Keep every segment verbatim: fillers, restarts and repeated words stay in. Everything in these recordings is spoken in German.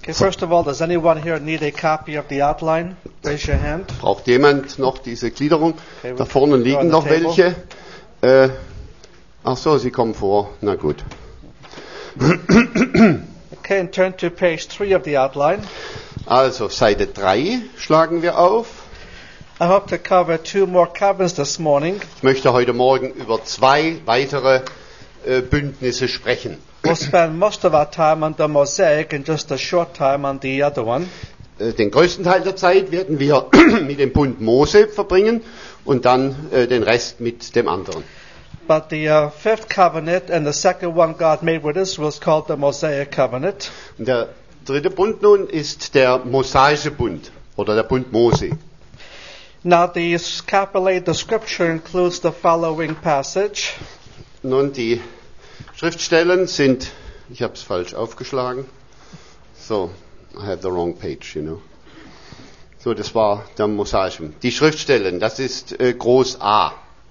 Okay, first of all, does anyone here need a copy of the outline? Raise your hand. Braucht jemand noch diese Gliederung? Okay, Da vorne liegen on the noch table. welche. Äh, ach so, sie kommen vor. Na gut. Okay, and turn to page three of the outline. Also Seite drei schlagen wir auf. I hope to cover two more covenants this morning. Ich möchte heute Morgen über zwei weitere äh, Bündnisse sprechen. We'll spend most of our time on the Mosaic and just a short time on the other one. Äh, den größten Teil der Zeit werden wir mit dem Bund Mose verbringen und dann äh, den Rest mit dem anderen. But the uh, fifth covenant and the second one God made with Israel is called the Mosaic covenant. Und der dritte Bund nun ist der mosaische Bund oder der Bund Mose. Now the capital A, the scripture includes the following passage. Nun, die Schriftstellen sind, ich habe es falsch aufgeschlagen. So, I have the wrong page, you know. So, das war der mosaische. Die Schriftstellen, das ist äh, groß A.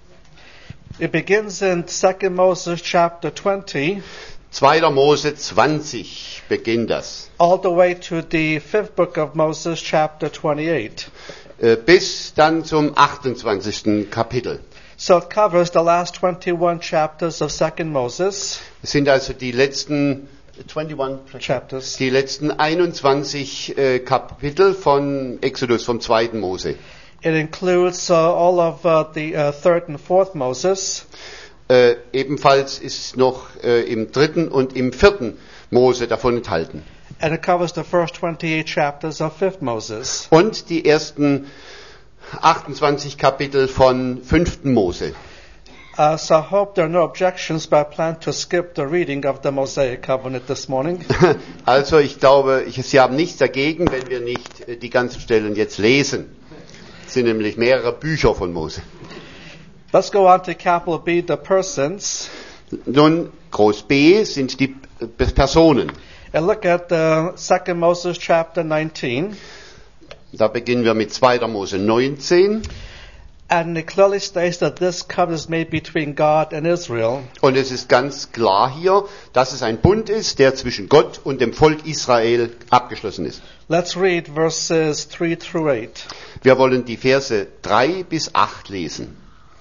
It begins in Second Moses chapter twenty, zweiter Mose zwanzig beginnt das. all the way to the fifth book of Moses chapter twenty-eight. Äh, bis dann zum achtundzwanzigsten Kapitel. So it covers the last twenty-one chapters of Second Moses. Es sind also die letzten einundzwanzig Chapters. die letzten einundzwanzig äh, Kapitel von Exodus, vom zweiten Mose. It includes uh, all of uh, the uh, third and fourth Moses. Äh, ebenfalls ist noch äh, im dritten und im vierten Mose davon enthalten. And it covers the first twenty-eight chapters of fifth Moses. Und die ersten achtundzwanzig Kapitel von fünften Mose. Uh, so I hope there are no objections, but I plan to skip the reading of the Mosaic covenant this morning. Also ich glaube, ich, Sie haben nichts dagegen, wenn wir nicht äh, die ganzen Stellen jetzt lesen. Es sind nämlich mehrere Bücher von Mose. Let's go on to capital B, the persons, Nun, groß B sind die äh, Personen. and look at the second Moses chapter nineteen. Da beginnen wir mit zweiter Mose neunzehn. And it clearly states that this covenant is made between God and Israel. Und es ist ganz klar hier, dass es ein Bund ist, der zwischen Gott und dem Volk Israel abgeschlossen ist. Let's read verses three through eight. Wir wollen die Verse drei bis acht lesen.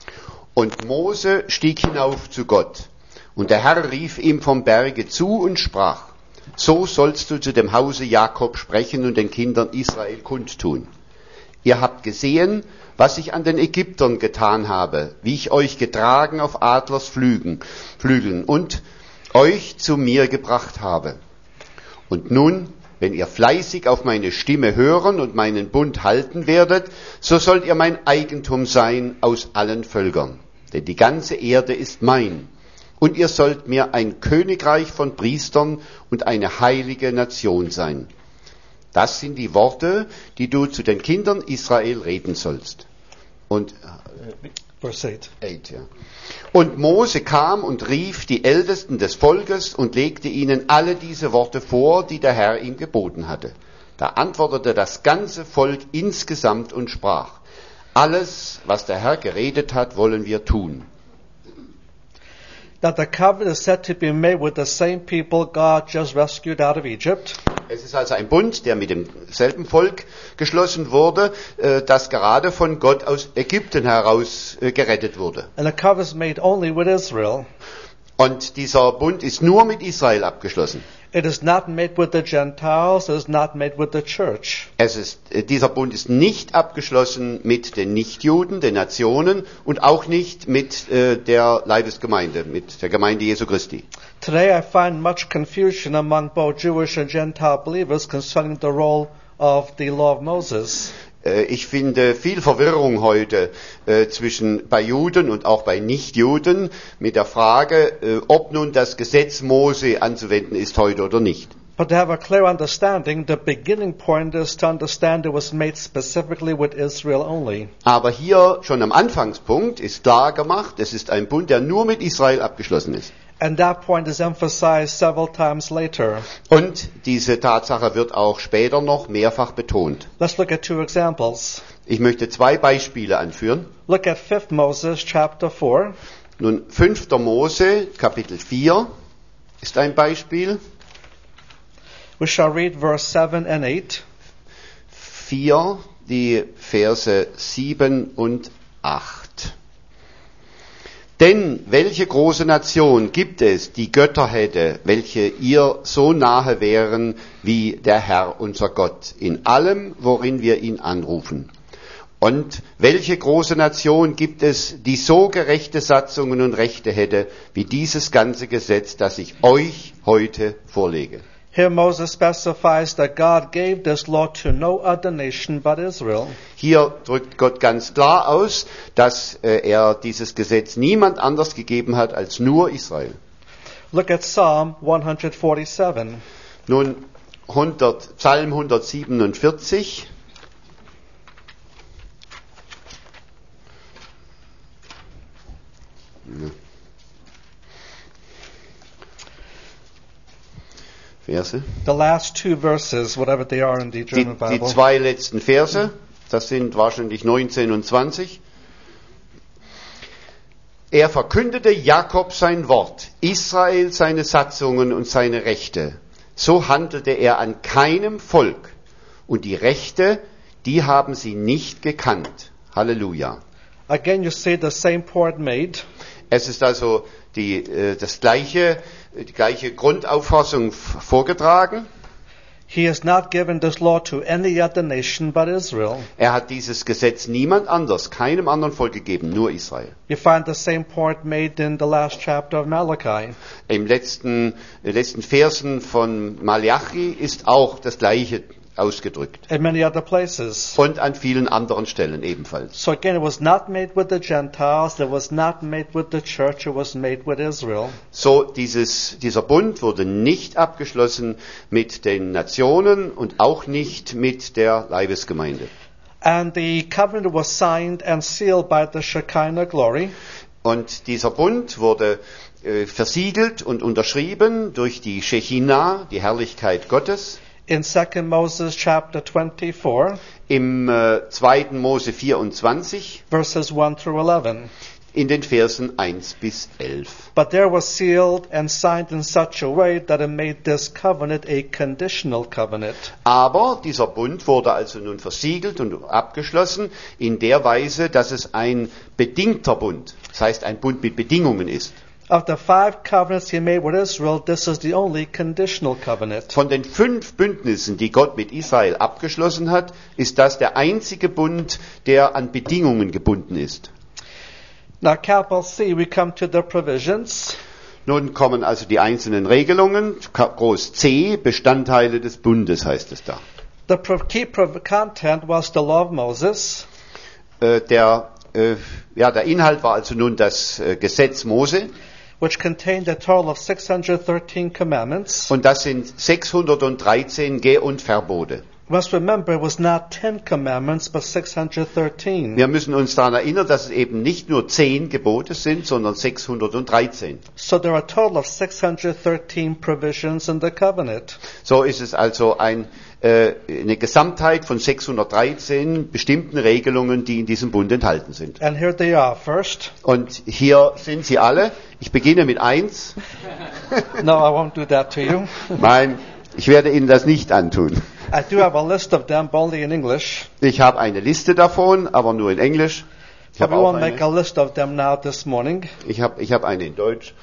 Und Mose stieg hinauf zu Gott, und der Herr rief ihm vom Berge zu und sprach: So sollst du zu dem Hause Jakob sprechen und den Kindern Israel kundtun. Ihr habt gesehen, was ich an den Ägyptern getan habe, wie ich euch getragen auf Adlers Flügen, Flügeln und euch zu mir gebracht habe. Und nun, wenn ihr fleißig auf meine Stimme hören und meinen Bund halten werdet, so sollt ihr mein Eigentum sein aus allen Völkern. Denn die ganze Erde ist mein. Und ihr sollt mir ein Königreich von Priestern und eine heilige Nation sein. Das sind die Worte, die du zu den Kindern Israel reden sollst. Und, Verse eight. eight, ja. Und Mose kam und rief die Ältesten des Volkes und legte ihnen alle diese Worte vor, die der Herr ihm geboten hatte. Da antwortete das ganze Volk insgesamt und sprach: Alles, was der Herr geredet hat, wollen wir tun. That the covenant is said to be made with the same people God just rescued out of Egypt. Es ist also ein Bund, der mit demselben Volk geschlossen wurde, äh, das gerade von Gott aus Ägypten heraus äh, gerettet wurde. And the covenant is made only with Israel. Und dieser Bund ist nur mit Israel abgeschlossen. It is not made with the Gentiles. It is not made with the church. Es ist, äh, dieser Bund ist nicht abgeschlossen mit den Nichtjuden, den Nationen und auch nicht mit äh, der Leibesgemeinde, mit der Gemeinde Jesu Christi. Today I find much confusion among both Jewish and Gentile believers concerning the role of the law of Moses. Äh, ich finde viel Verwirrung heute äh, zwischen bei Juden und auch bei Nichtjuden mit der Frage, äh, ob nun das Gesetz Mose anzuwenden ist heute oder nicht. But to have a clear understanding, the beginning point is to understand it was made specifically with Israel only. Aber hier schon am Anfangspunkt ist klar gemacht, es ist ein Bund, der nur mit Israel abgeschlossen ist. And that point is emphasized several times later. Und diese Tatsache wird auch später noch mehrfach betont. Let's look at two examples. Ich möchte zwei Beispiele anführen. Look at fifth Moses chapter four. Nun, fünfter Mose, Kapitel vier ist ein Beispiel. We shall read verse seven and eight. vier, die Verse sieben und acht. Denn welche große Nation gibt es, die Götter hätte, welche ihr so nahe wären wie der Herr unser Gott, in allem, worin wir ihn anrufen? Und welche große Nation gibt es, die so gerechte Satzungen und Rechte hätte, wie dieses ganze Gesetz, das ich euch heute vorlege? Here Moses specifies that God gave this law to no other nation but Israel. Hier drückt Gott ganz klar aus, dass äh, er dieses Gesetz niemand anders gegeben hat als nur Israel. Look at Psalm one forty-seven. Nun hundert, Psalm hundertsiebenundvierzig. Ja. Verse. The last two verses, whatever they are in the Die, German die Bible. zwei letzten Verse, das sind wahrscheinlich neunzehn und zwanzig. Er verkündete Jakob sein Wort, Israel seine Satzungen und seine Rechte. So handelte er an keinem Volk. Und die Rechte, die haben sie nicht gekannt. Halleluja. Again, you see the same point made. Es ist also die, äh, das gleiche, die gleiche Grundauffassung f- vorgetragen. He has not given this law to any other nation but Israel. Er hat dieses Gesetz niemand anders, keinem anderen Volk gegeben, nur Israel. You find the same point made in the last chapter of Malachi. Im letzten, äh, letzten Versen von Malachi ist auch das Gleiche ausgedrückt. And many other places. Und an vielen anderen Stellen ebenfalls. So again, it was not made with the Gentiles, it was not made with the church, it was made with Israel. So, dieses, dieser Bund wurde nicht abgeschlossen mit den Nationen und auch nicht mit der Leibesgemeinde. And the covenant was signed and sealed by the Shekinah glory. Und dieser Bund wurde äh, versiegelt und unterschrieben durch die Shechinah, die Herrlichkeit Gottes. In Second Moses chapter twenty-four, Im äh, zweiten Mose vierundzwanzig, verses one through eleven. in den Versen eins bis elf. But there was sealed and signed in such a way that it made this covenant a conditional covenant. Aber dieser Bund wurde also nun versiegelt und abgeschlossen in der Weise, dass es ein bedingter Bund, das heißt ein Bund mit Bedingungen ist. Of the five covenants he made with Israel, this is the only conditional covenant. Von den fünf Bündnissen, die Gott mit Israel abgeschlossen hat, ist das der einzige Bund, der an Bedingungen gebunden ist. Now, capital C, we come to the provisions. Nun kommen also die einzelnen Regelungen, groß C, Bestandteile des Bundes heißt es da. The pro- key pro- content was the law of Moses, Äh, der, äh, ja, der Inhalt war also nun das äh, Gesetz Mose. which contained a total of six hundred thirteen commandments. Und das sind sechshundertdreizehn Geh- und Verbote. You must remember, it was not ten commandments, but six hundred thirteen. Wir müssen uns daran erinnern, dass es eben nicht nur zehn Gebote sind, sondern sechshundertdreizehn. So there are a total of six hundred thirteen provisions in the covenant. So ist es also ein, äh, eine Gesamtheit von sechshundertdreizehn bestimmten Regelungen, die in diesem Bund enthalten sind. And here they are. First, Und hier sind sie alle. Ich beginne mit eins. no, I won't do that to you. Nein, ich werde Ihnen das nicht antun. I do have a list of them, but only in English. Ich habe eine Liste davon, aber nur in Englisch. Ich But habe we auch won't make a eine, list of them now this morning. ich habe, ich habe eine in Deutsch.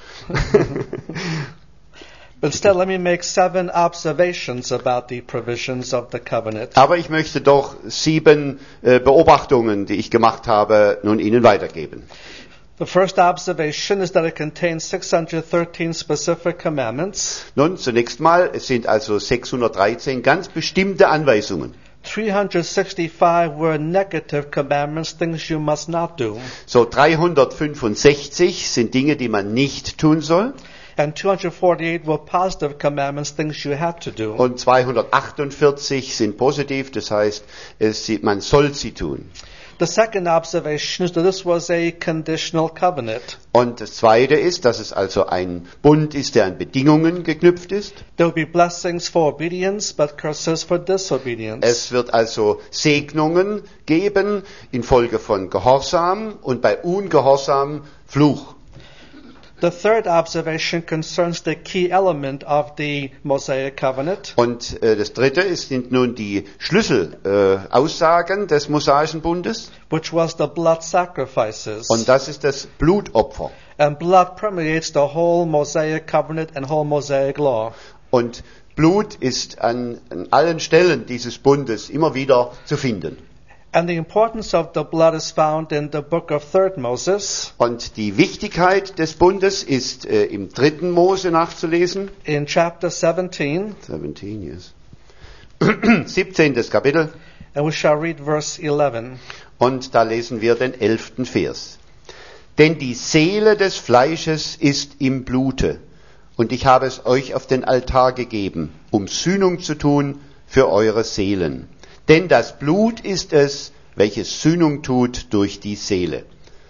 But instead, let me make seven observations about the provisions of the covenant. Aber ich möchte doch sieben äh, Beobachtungen, die ich gemacht habe, nun Ihnen weitergeben. The first observation is that it contains six hundred thirteen specific commandments. Nun, zunächst mal, es sind also sechshundertdreizehn ganz bestimmte Anweisungen. three hundred sixty-five were negative commandments, things you must not do. So dreihundertfünfundsechzig sind Dinge, die man nicht tun soll. And two hundred forty-eight were positive commandments, things you had to do. Und zweihundertachtundvierzig sind positiv, das heißt, es, man soll sie tun. The second observation is that this was a conditional covenant. Und das Zweite ist, dass es also ein Bund ist, der an Bedingungen geknüpft ist. There will be blessings for obedience, but curses for disobedience. Es wird also Segnungen geben infolge von Gehorsam und bei Ungehorsam Fluch. The third observation concerns the key element of the Mosaic covenant, Und äh, das dritte ist, sind nun die Schlüsselaussagen äh, Aussagen des Mosaischen Bundes. which was the blood sacrifices. Und das ist das Blutopfer. And blood permeates the whole Mosaic covenant and whole Mosaic law. Und Blut ist an, an allen Stellen dieses Bundes immer wieder zu finden. And the importance of the blood is found in the book of Third Moses, Und die Wichtigkeit des Bundes ist äh, im dritten Mose nachzulesen. in chapter seventeen, siebzehn, yes. siebzehntes Kapitel. and we shall read verse eleven. Und da lesen wir den elften Vers. Denn die Seele des Fleisches ist im Blute, und ich habe es euch auf den Altar gegeben, um Sühnung zu tun für eure Seelen. Denn das Blut ist es, welches Sühnung tut durch die Seele.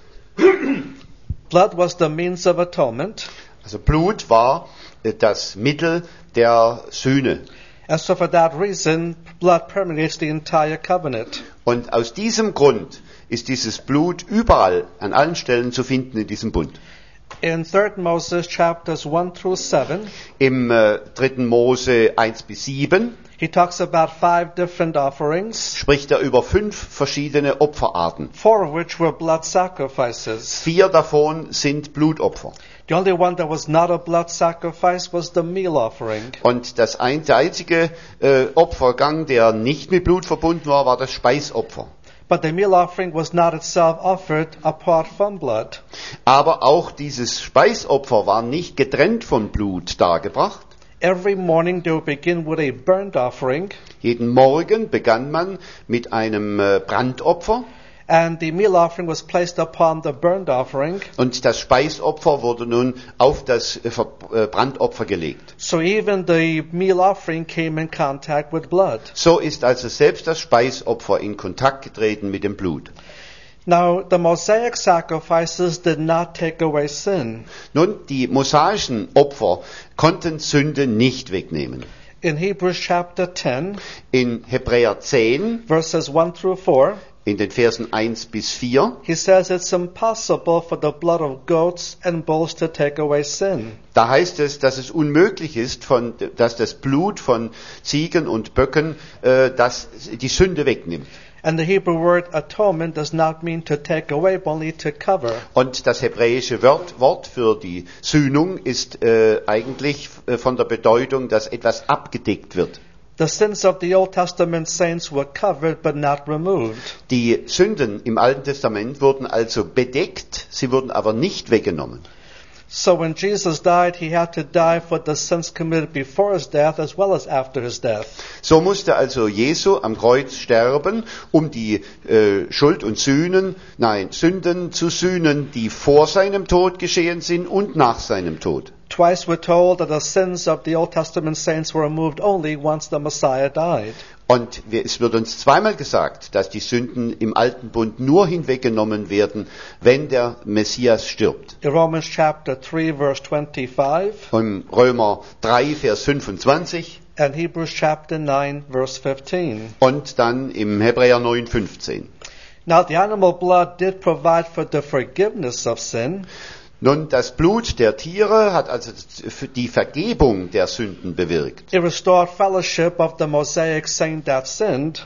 Blood was the means of atonement, Also Blut war äh, das Mittel der Sühne. and so for that reason, blood permeates the entire covenant. Und aus diesem Grund ist dieses Blut überall, an allen Stellen zu finden in diesem Bund. In Third Moses chapters one through seven, Im äh, dritten Mose eins bis sieben he talks about five different offerings, spricht er über fünf verschiedene Opferarten. four of which were blood sacrifices. Vier davon sind Blutopfer. The only one that was not a blood sacrifice was the meal offering. Und das ein, der einzige äh, Opfergang, der nicht mit Blut verbunden war, war das Speisopfer. But the meal offering was not itself offered apart from blood. Aber auch dieses Speisopfer war nicht getrennt von Blut dargebracht. Every morning they would begin with a burnt offering, Jeden Morgen begann man mit einem äh, Brandopfer. and the meal offering was placed upon the burnt offering. Und das Speisopfer wurde nun auf das äh, Ver- äh, Brandopfer gelegt. So even the meal offering came in contact with blood. So ist also selbst das Speisopfer in Kontakt getreten mit dem Blut. Now, the Mosaic sacrifices did not take away sin. Nun, die mosaischen Opfer konnten Sünde nicht wegnehmen. In Hebrews chapter ten, In Hebräer zehn, verses one through four, in den Versen eins bis vier, he says it's impossible for the blood of goats and bulls to take away sin. da heißt es, dass es unmöglich ist, von, dass das Blut von Ziegen und Böcken äh, das, die Sünde wegnimmt. And the Hebrew word atonement does not mean to take away, but only to cover. Und das hebräische Wort, Wort für die Sühnung ist äh, eigentlich äh, von der Bedeutung, dass etwas abgedeckt wird. The sins of the Old Testament saints were covered but not removed. Die Sünden im Alten Testament wurden also bedeckt, sie wurden aber nicht weggenommen. So when Jesus died, he had to die for the sins committed before his death as well as after his death. So musste also Jesu am Kreuz sterben, um die äh, Schuld und Sühnen, nein, Sünden zu sühnen, die vor seinem Tod geschehen sind und nach seinem Tod. Twice we're told that the sins of the Old Testament saints were removed only once the Messiah died. Und wir, es wird uns zweimal gesagt, dass die Sünden im Alten Bund nur hinweggenommen werden, wenn der Messias stirbt. In Romans chapter three, verse twenty-five, Im Römer drei, Vers fünfundzwanzig and Hebrews chapter nine, verse fifteen. und dann im Hebräer neun, fünfzehn. Now the animal blood did provide for the forgiveness of sin, Nun, das Blut der Tiere hat also für die Vergebung der Sünden bewirkt. it restored fellowship of the Mosaic saint that sinned,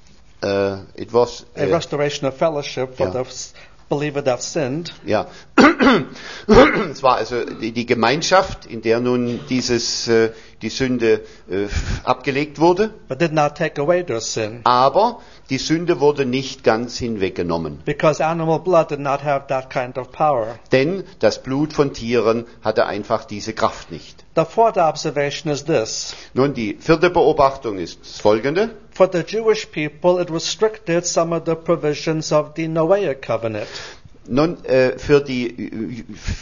Uh, it was, a uh, restoration of fellowship for ja. the s- believer that sinned. ja, es war also die, die Gemeinschaft, in der nun dieses, äh, die Sünde äh, abgelegt wurde, But did not take away their sin, aber die Sünde wurde nicht ganz hinweggenommen. because animal blood did not have that kind of power. Denn das Blut von Tieren hatte einfach diese Kraft nicht. The fourth observation is this. Nun, die vierte Beobachtung ist das folgende. For the Jewish people, it restricted some of the provisions of the Noahic covenant. Nun, äh, für die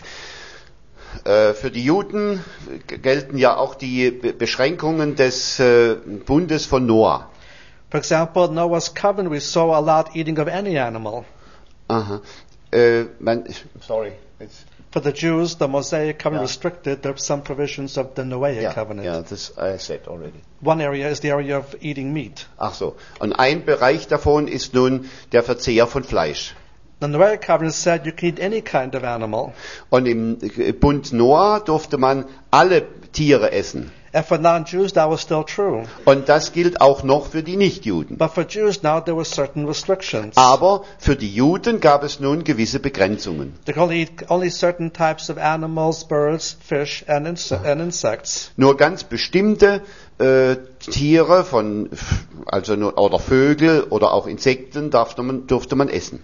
äh, für die Juden gelten ja auch die Be- Beschränkungen des äh, Bundes von Noah. For example, Noah's covenant, we saw allowed eating of any animal. Aha. Äh, man, sorry. It's, For the Jews, the Mosaic covenant Yeah. restricted there are some provisions of the Noahic ja, covenant. ja, das I said already. One area is the area of eating meat. Ach so. Und ein Bereich davon ist nun der Verzehr von Fleisch. The Noahic covenant said you could eat any kind of animal. Und im Bund Noah durfte man alle Tiere essen. And for non-Jews, that was still true. Und das gilt auch noch für die Nichtjuden. But for Jews now, there were certain restrictions. Aber für die Juden gab es nun gewisse Begrenzungen. They could only eat only certain types of animals, birds, fish, and, inse- and insects. Nur ganz bestimmte äh, Tiere von, also nur, oder Vögel oder auch Insekten durfte man, durfte man essen.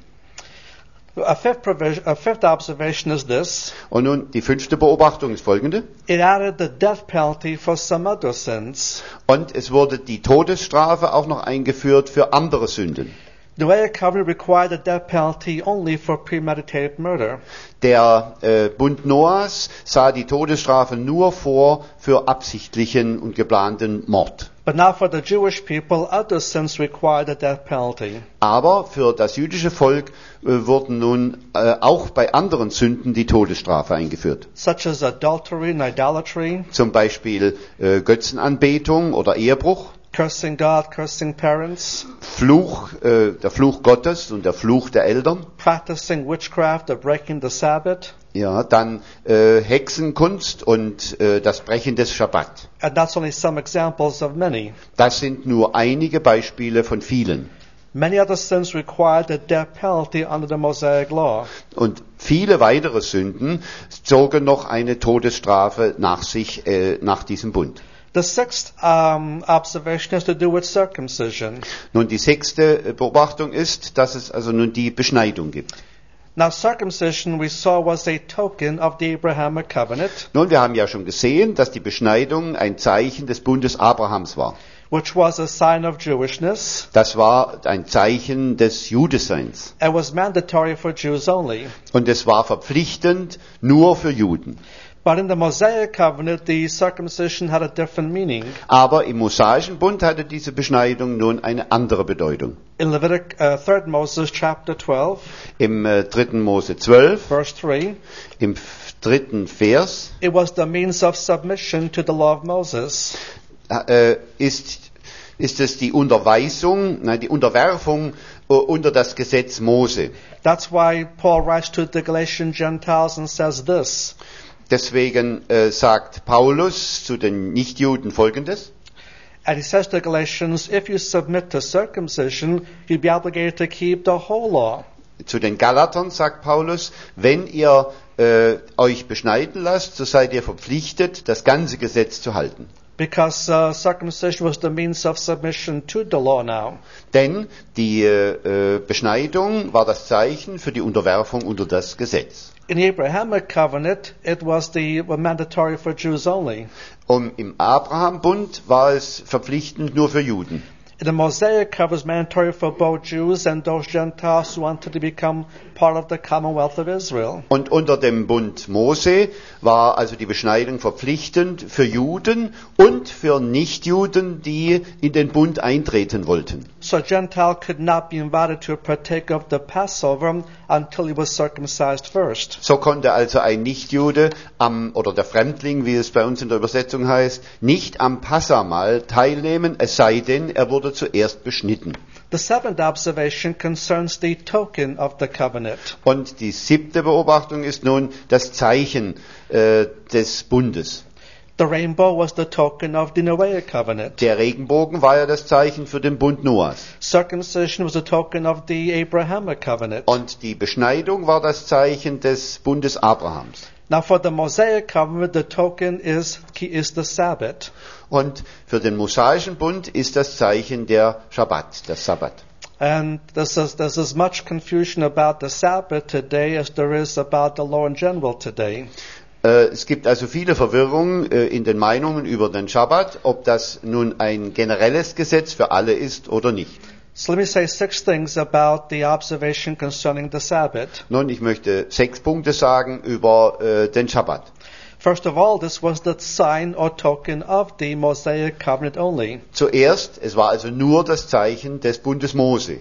A fifth, provision, a fifth observation is this. Und nun die fünfte Beobachtung ist folgende. It added the death penalty for some other sins. Und es wurde die Todesstrafe auch noch eingeführt für andere Sünden. The Noahic covenant required a death penalty only for premeditated murder. Der äh, Bund Noahs sah die Todesstrafe nur vor für absichtlichen und geplanten Mord. But now for the Jewish people, other sins required a death penalty. Aber für das jüdische Volk äh, wurden nun äh, auch bei anderen Sünden die Todesstrafe eingeführt. Such as adultery and idolatry, Zum Beispiel äh, Götzenanbetung oder Ehebruch, cursing God, cursing parents, Fluch, äh, der Fluch Gottes und der Fluch der Eltern. practicing witchcraft or breaking the Sabbath. Ja, dann äh, Hexenkunst und äh, das Brechen des Schabbat. And that's only some examples of many. Das sind nur einige Beispiele von vielen. Many other sins required a death penalty under the Mosaic law. Und viele weitere Sünden zogen noch eine Todesstrafe nach sich, äh, nach diesem Bund. The sixth um, observation has to do with circumcision. Nun, die sechste Beobachtung ist, dass es also nun die Beschneidung gibt. Now, circumcision, we saw, was a token of the Abrahamic covenant, Nun, wir haben ja schon gesehen, dass die Beschneidung ein Zeichen des Bundes Abrahams war. which was a sign of Jewishness Das war ein Zeichen des Judeseins. and was mandatory for Jews only. Und es war verpflichtend nur für Juden. But in the Mosaic covenant, the circumcision had a different meaning. Aber im Mosaischen Bund hatte diese Beschneidung nun eine andere Bedeutung. In Levitic, uh, third Moses chapter twelve, Im äh, dritten Mose zwölf, verse three, im f- dritten Vers, it was the means of submission to the law of Moses. äh, ist, ist es die Unterweisung, nein, die Unterwerfung äh, unter das Gesetz Mose. That's why Paul writes to the Galatian Gentiles and says this. Deswegen äh, sagt Paulus zu den Nichtjuden Folgendes. And he says to the Galatians, if you submit to circumcision, you'll be obligated to keep the whole law. Zu den Galatern sagt Paulus, wenn ihr äh, euch beschneiden lasst, so seid ihr verpflichtet, das ganze Gesetz zu halten. Because uh, circumcision was the means of submission to the law now. Denn die äh, Beschneidung war das Zeichen für die Unterwerfung unter das Gesetz. In the Abrahamic covenant, it was the was mandatory for Jews only. Und im Abraham-Bund war es verpflichtend nur für Juden. In the Mosaic covenant, it was mandatory for both Jews and those Gentiles who wanted to become part of the Commonwealth of Israel. Und unter dem Bund Mose war also die Beschneidung verpflichtend für Juden und für Nichtjuden, die in den Bund eintreten wollten. So a Gentile could not be invited to partake of the Passover until he was circumcised first. So konnte also ein Nichtjude am, oder der Fremdling, wie es bei uns in der Übersetzung heißt, nicht am Passamahl teilnehmen, es sei denn, er wurde zuerst beschnitten. The seventh observation concerns the token of the covenant. Und die siebte Beobachtung ist nun das Zeichen äh, des Bundes. The rainbow was the token of the Noahic covenant. Der Regenbogen war ja das Zeichen für den Bund Noahs. Circumcision was a token of the Abrahamic covenant. Und die Beschneidung war das Zeichen des Bundes Abrahams. Now for the Mosaic covenant, the token is, is the Sabbath. Und für den mosaischen Bund ist das Zeichen der Schabbat, der Sabbat. And there's as, there's as much confusion about the Sabbath today as there is about the law in general today. Äh, es gibt also viele Verwirrung äh, in den Meinungen über den Schabbat, ob das nun ein generelles Gesetz für alle ist oder nicht. So let me say six things about the observation concerning the Sabbath. Nun, ich möchte sechs Punkte sagen über äh, den Schabbat. First of all, this was the sign or token of the Mosaic covenant only. Zuerst, es war also nur das Zeichen des Bundes Mose.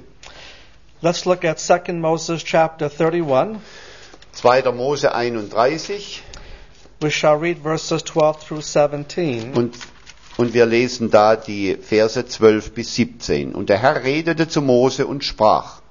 Let's look at Second Moses chapter thirty-one. zweiter Mose einunddreißig We shall read verses twelve through seventeen. und, und wir lesen da die Verse zwölf bis siebzehn. Und der Herr redete zu Mose und sprach: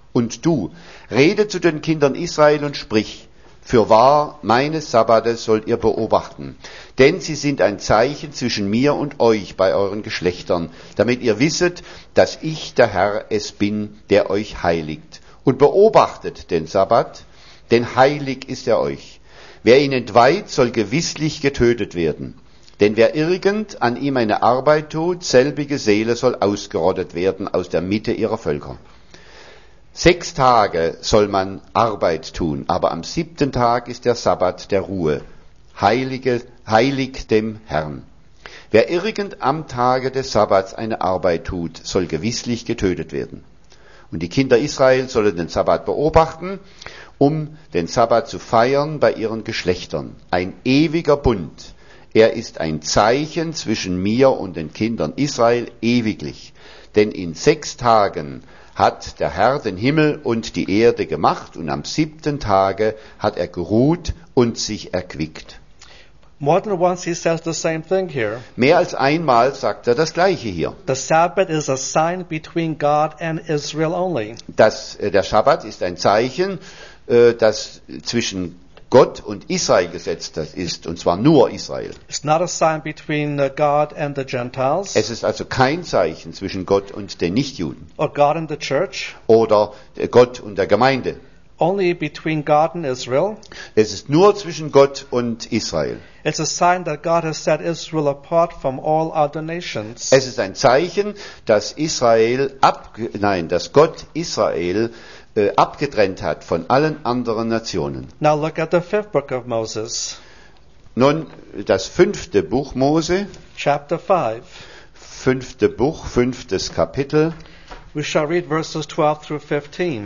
Und du, rede zu den Kindern Israel und sprich, fürwahr, meine Sabbate sollt ihr beobachten, denn sie sind ein Zeichen zwischen mir und euch bei euren Geschlechtern, damit ihr wisset, dass ich der Herr es bin, der euch heiligt. Und beobachtet den Sabbat, denn heilig ist er euch. Wer ihn entweiht, soll gewisslich getötet werden. Denn wer irgend an ihm eine Arbeit tut, selbige Seele soll ausgerottet werden aus der Mitte ihrer Völker. Sechs Tage soll man Arbeit tun, aber am siebten Tag ist der Sabbat der Ruhe, heilige, heilig dem Herrn. Wer irgend am Tage des Sabbats eine Arbeit tut, soll gewisslich getötet werden. Und die Kinder Israel sollen den Sabbat beobachten, um den Sabbat zu feiern bei ihren Geschlechtern. Ein ewiger Bund. Er ist ein Zeichen zwischen mir und den Kindern Israel ewiglich. Denn in sechs Tagen hat der Herr den Himmel und die Erde gemacht und am siebten Tage hat er geruht und sich erquickt. More than once he says the same thing here. Mehr als einmal sagt er das Gleiche hier. The Sabbath is a sign between God and Israel only. Das, äh, der Schabbat ist ein Zeichen, äh, das zwischen Gott und Israel gesetzt ist, und zwar nur Israel. It's not a sign between uh, God and the Gentiles, Es ist also kein Zeichen zwischen Gott und den Nichtjuden or God and the church, oder äh, Gott und der Gemeinde. only between God and Israel. Es ist nur zwischen Gott und Israel. It's a sign that God has set Israel apart from all other nations. Es ist ein Zeichen, dass Israel ab, nein, dass Gott Israel äh, abgetrennt hat von allen anderen Nationen. Now look at the fifth book of Moses, Nun, das fünfte Buch Mose, chapter five. fünfte Buch, fünftes Kapitel, We shall read verses twelve through fifteen.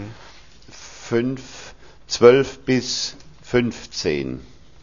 fünf, zwölf bis fünfzehn.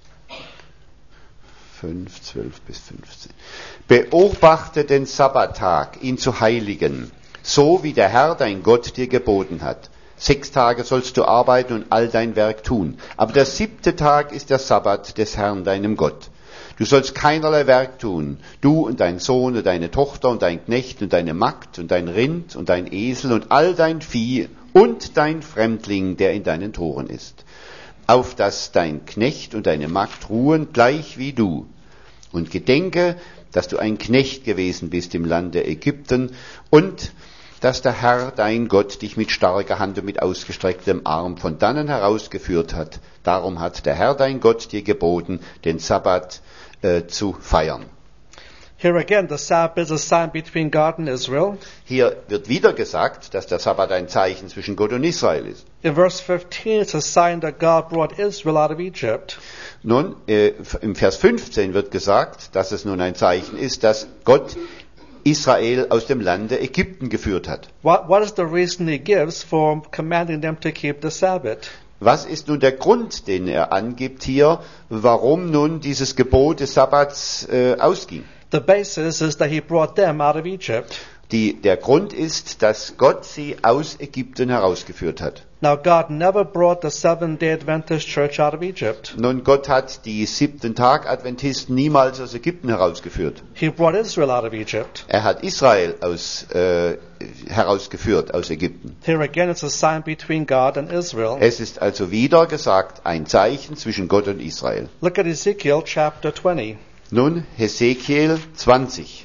fünf, zwölf bis fünfzehn. Beobachte den Sabbattag, ihn zu heiligen, so wie der Herr dein Gott dir geboten hat. Sechs Tage sollst du arbeiten und all dein Werk tun. Aber der siebte Tag ist der Sabbat des Herrn deinem Gott. Du sollst keinerlei Werk tun, du und dein Sohn und deine Tochter und dein Knecht und deine Magd und dein Rind und dein Esel und all dein Vieh und dein Fremdling, der in deinen Toren ist. Auf dass dein Knecht und deine Magd ruhen, gleich wie du. Und gedenke, dass du ein Knecht gewesen bist im Lande Ägypten und dass der Herr, dein Gott, dich mit starker Hand und mit ausgestrecktem Arm von dannen herausgeführt hat. Darum hat der Herr, dein Gott, dir geboten, den Sabbat äh, zu feiern. Here again, the Sabbath is a sign between God and Israel. Hier wird wieder gesagt, dass der Sabbat ein Zeichen zwischen Gott und Israel ist. In verse fifteen, it's a sign that God brought Israel out of Egypt. Nun, äh, im Vers fünfzehn wird gesagt, dass es nun ein Zeichen ist, dass Gott Israel aus dem Lande Ägypten geführt hat. What, what is the reason he gives for commanding them to keep the Sabbath? Was ist nun der Grund, den er angibt hier, warum nun dieses Gebot des Sabbats äh, ausging? The basis is that he brought them out of Egypt. Die, der Grund ist, dass Gott sie aus Ägypten herausgeführt hat. Now God never brought the Seventh-day Adventist Church out of Egypt. Nun, Gott hat die siebten Tag Adventisten niemals aus Ägypten herausgeführt. He brought Israel out of Egypt. Er hat Israel aus, äh, herausgeführt aus Ägypten. Here again, it's a sign between God and Israel. Es ist also wieder gesagt ein Zeichen zwischen Gott und Israel. Look at Ezekiel chapter twenty. Nun, Hesekiel zwanzig.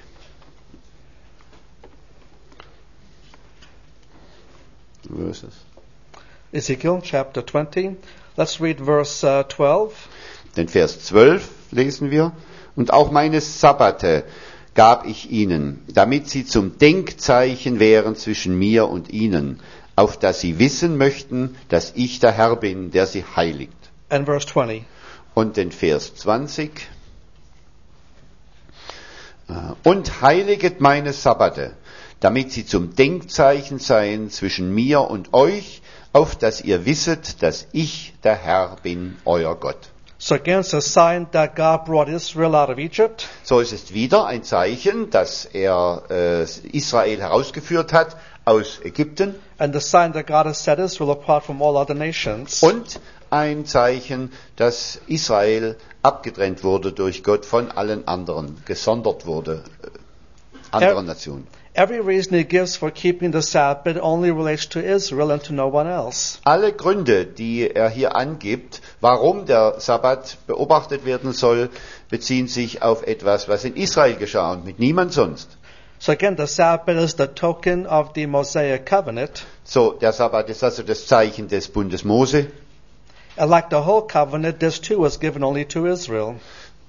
Verses. Ezekiel chapter twenty. Let's read verse uh, twelve. Den Vers zwölf lesen wir. Und auch meine Sabbate gab ich ihnen, damit sie zum Denkzeichen wären zwischen mir und ihnen, auf dass sie wissen möchten, dass ich der Herr bin, der sie heiligt. And verse twenty. Und den Vers zwanzig. Und heiliget meine Sabbate, damit sie zum Denkzeichen seien zwischen mir und euch, auf dass ihr wisset, dass ich der Herr bin, euer Gott. So again, it's a sign that God brought Israel out of Egypt. So ist es wieder ein Zeichen, dass er äh, Israel herausgeführt hat aus Ägypten. And the sign that God has set Israel apart from all other nations. Und ein Zeichen, dass Israel abgetrennt wurde durch Gott von allen anderen, gesondert wurde, äh, anderen Nationen. Every reason he gives for keeping the Sabbath only relates to Israel and to no one else. Alle Gründe, die er hier angibt, warum der Sabbat beobachtet werden soll, beziehen sich auf etwas, was in Israel geschah und mit niemand sonst. So again, the Sabbath is the token of the Mosaic covenant. So, der Sabbat ist also das Zeichen des Bundes Mose. And like the whole covenant, this too was given only to Israel.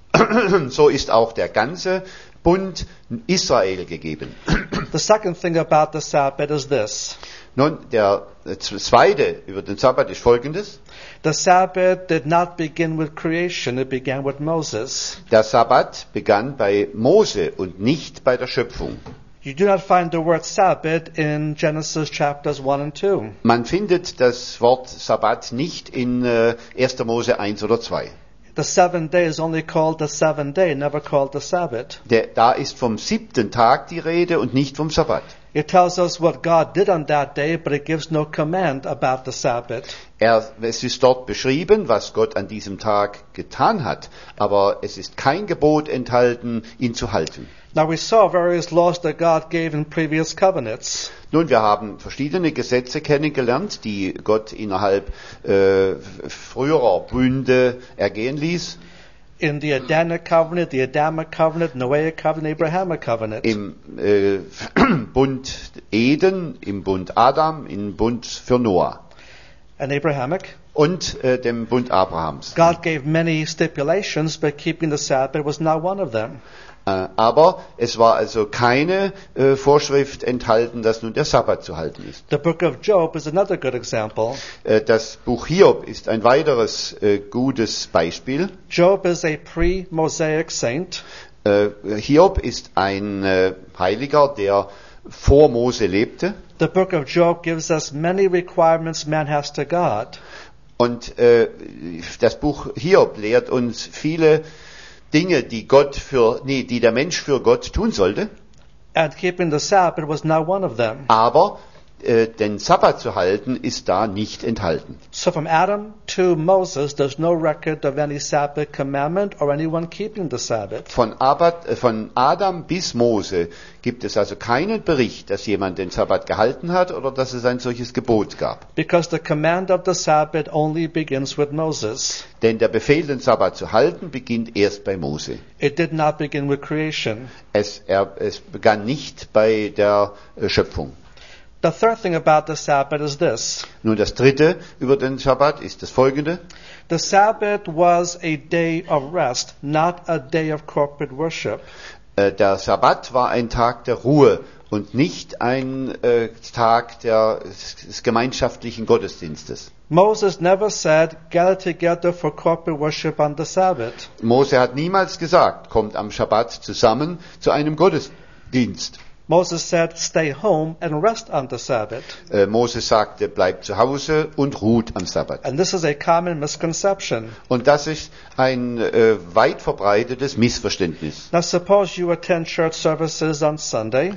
So ist auch der ganze Bund Israel gegeben. The second thing about the Sabbath is this. Nun, der zweite über den Sabbat ist folgendes. The Sabbath did not begin with creation, it began with Moses. Der Sabbat begann bei Mose und nicht bei der Schöpfung. You do not find the word Sabbath in Genesis chapters one and two. Man findet das Wort Sabbat nicht in äh, erster Mose eins oder zwei. The seventh day is only called the seventh day, never called the Sabbath. Der, da ist vom siebten Tag die Rede und nicht vom Sabbat. It tells us what God did on that day, but it gives no command about the Sabbath. Er, es ist dort beschrieben, was Gott an diesem Tag getan hat, aber es ist kein Gebot enthalten, ihn zu halten. Now we saw various laws that God gave in previous covenants. Nun, wir haben verschiedene Gesetze kennengelernt, die Gott innerhalb äh, früherer Bünde ergehen ließ. In the Adamic covenant, the Adamic covenant, Noahic covenant, Abrahamic covenant. Im äh, Bund Eden, im Bund Adam, im Bund für Noah And Abrahamic. und äh, dem Bund Abrahams. God gave many stipulations, but keeping the Sabbath was not one of them. Äh, aber es war also keine äh, Vorschrift enthalten, dass nun der Sabbat zu halten ist. The book of Job is another good example. Äh, das Buch Hiob ist ein weiteres äh, gutes Beispiel. Job is a pre-Mosaic saint. Äh, Hiob ist ein äh, Heiliger, der vor Mose lebte. The book of Job gives us many requirements man has to God. Und äh, das Buch Hiob lehrt uns viele Dinge, die Gott für, nee, die der Mensch für Gott tun sollte. And keeping the Sabbath was not one of them. Aber äh, den Sabbat zu halten, ist da nicht enthalten. So from Adam to Moses, there's no record of any Sabbath commandment or anyone keeping the Sabbath. Von, Abad, äh, von Adam bis Mose gibt es also keinen Bericht, dass jemand den Sabbat gehalten hat oder dass es ein solches Gebot gab. Because the command of the Sabbath only begins with Moses. Denn der Befehl, den Sabbat zu halten, beginnt erst bei Mose. It did not begin with creation. Es, er, es begann nicht bei der äh, Schöpfung. The third thing about the Sabbath is this. Nun, das dritte über den Sabbat ist das folgende. The Sabbath was a day of rest, not a day of corporate worship. Äh, der Sabbat war ein Tag der Ruhe und nicht ein äh, Tag der, des gemeinschaftlichen Gottesdienstes. Moses never said, gather together for corporate worship on the Sabbath. Mose hat niemals gesagt, kommt am Schabbat zusammen zu einem Gottesdienst. Moses said, stay home and rest on the Sabbath. Äh, Mose sagte, bleibt zu Hause und ruht am Sabbat. And this is a common misconception. Und das ist ein äh, weit verbreitetes Missverständnis. Now suppose you attend church services on Sunday.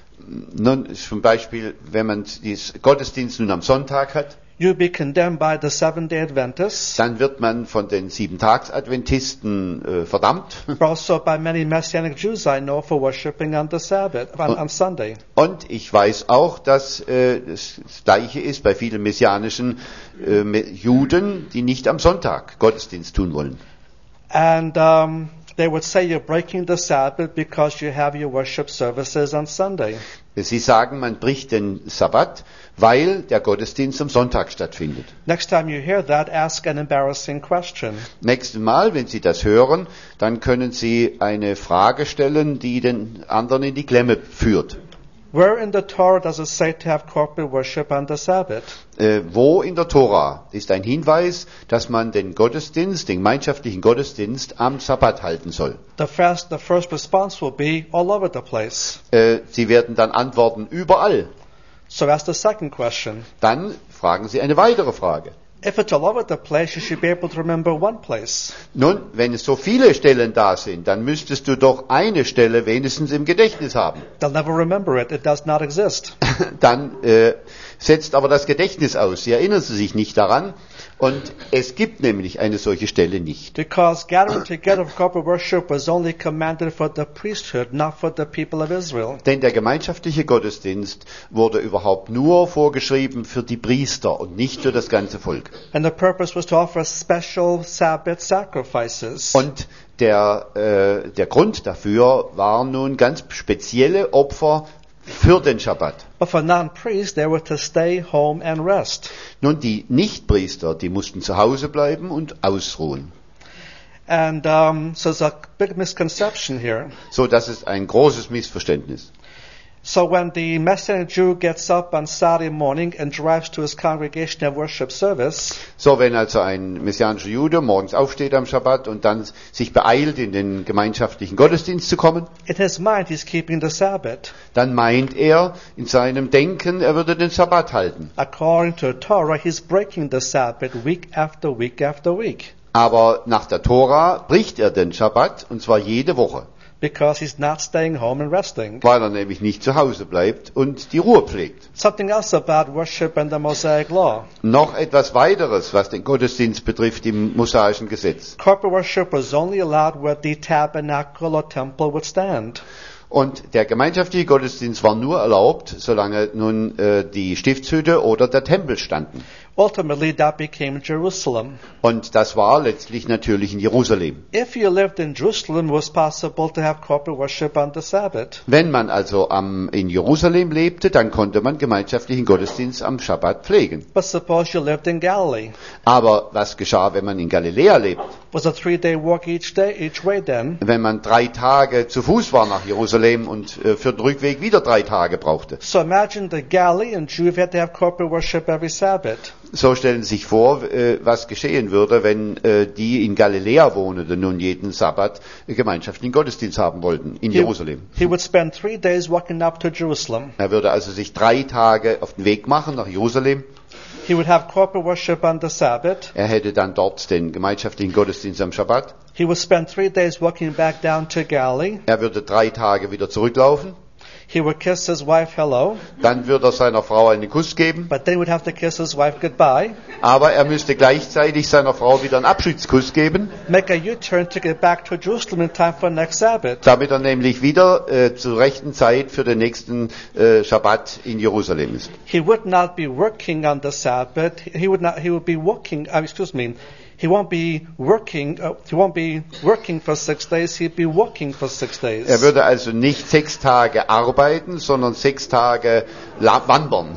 Nun, zum Beispiel, wenn man den Gottesdienst nun am Sonntag hat, You'll be condemned by the Seventh-day Adventists, dann wird man von den Sieben-Tags-Adventisten äh, verdammt. but also by many Messianic Jews I know for worshiping on the Sabbath, on, on Sunday. Und ich weiß auch, dass äh, das Gleiche ist bei vielen messianischen äh, Juden, die nicht am Sonntag Gottesdienst tun wollen. And um, they would say you're breaking the Sabbath because you have your worship services on Sunday. Sie sagen, man bricht den Sabbat, weil der Gottesdienst am Sonntag stattfindet. Next time you hear that, ask an embarrassing question. Nächstes Mal, wenn Sie das hören, dann können Sie eine Frage stellen, die den anderen in die Klemme führt. Where in the Torah does it say to have corporate worship on the Sabbath? Äh, wo in der Tora ist ein Hinweis, dass man den Gottesdienst, den gemeinschaftlichen Gottesdienst am Sabbat halten soll? The first, the first response will be all over the place. Äh, Sie werden dann antworten, überall. So ask the second question. Dann fragen Sie eine weitere Frage. If it's all over the place, you should be able to remember one place. Nun, wenn es so viele Stellen da sind, dann müsstest du doch eine Stelle wenigstens im Gedächtnis haben. They'll never remember it. It does not exist. Dann äh, setzt aber das Gedächtnis aus. Sie erinnern Sie sich nicht daran Und es gibt nämlich eine solche Stelle nicht. Because gathering together for corporate worship was only commanded for the priesthood, not for the people of Israel. Denn der gemeinschaftliche Gottesdienst wurde überhaupt nur vorgeschrieben für die Priester und nicht für das ganze Volk. And the purpose was to offer special Sabbath sacrifices. Und der, äh, der Grund dafür waren nun ganz spezielle Opfer für den Schabbat. But for non-priests, they were to stay home and rest. Nun, die Nichtpriester, die mussten zu Hause bleiben und ausruhen. And um, so there's a big misconception here. So, das ist ein großes Missverständnis. So when the Messianic Jew gets up on Saturday morning and drives to his congregation at worship service, So, wenn also ein messianischer Jude morgens aufsteht am Schabbat und dann sich beeilt, in den gemeinschaftlichen Gottesdienst zu kommen, in his mind he's keeping the Sabbath. dann meint er in seinem Denken, er würde den Schabbat halten. According to Torah, he's breaking the Sabbath week after week after week Aber nach der Tora bricht er den Schabbat, und zwar jede Woche, because he's not staying home and resting. weil er nämlich nicht zu Hause bleibt und die Ruhe pflegt. Something else about worship and the Mosaic Law. Noch etwas weiteres, was den Gottesdienst betrifft im mosaischen Gesetz. Corporate worship was only allowed where the tabernacle or temple would stand. Und der gemeinschaftliche Gottesdienst war nur erlaubt, solange nun äh, die Stiftshütte oder der Tempel standen. Ultimately, that became Jerusalem. Und das war letztlich natürlich in Jerusalem. If you lived in Jerusalem, it was possible to have corporate worship on the Sabbath. Wenn man also am, in Jerusalem lebte, dann konnte man gemeinschaftlichen Gottesdienst am Schabbat pflegen. But suppose you lived in Galilee. Aber was geschah, wenn man in Galiläa lebt? Was a three-day walk each day, each way then? Wenn man drei Tage zu Fuß war nach Jerusalem und äh, für den Rückweg wieder drei Tage brauchte. So imagine the Galilean Jew if he had to have corporate worship every Sabbath. So stellen Sie sich vor, äh, was geschehen würde, wenn äh, die in Galiläa Wohnenden nun jeden Sabbat äh, gemeinschaftlichen Gottesdienst haben wollten in He, Jerusalem. he would spend three days walking up to Jerusalem. Er würde also sich drei Tage auf den Weg machen nach Jerusalem. He would have corporate worship on the Sabbath. Er hätte dann dort den gemeinschaftlichen Gottesdienst am Schabbat. He would spend three days walking back down to Galilee. Er würde drei Tage wieder zurücklaufen. He would kiss his wife hello, Dann würde er seiner Frau einen Kuss geben. but then he would have to kiss his wife goodbye, Aber er müsste gleichzeitig seiner Frau wieder einen Abschiedskuss geben, make a U-turn to get back to Jerusalem in time for next Sabbath. damit er nämlich wieder äh, zur rechten Zeit für den nächsten äh, Schabbat in Jerusalem ist. He would not be working on the Sabbath. He would not. He would be walking. Uh, excuse me. He won't be working. Uh, he won't be working for six days. He'd be walking for six days. Er würde also nicht sechs Tage arbeiten, sondern sechs Tage la- wandern.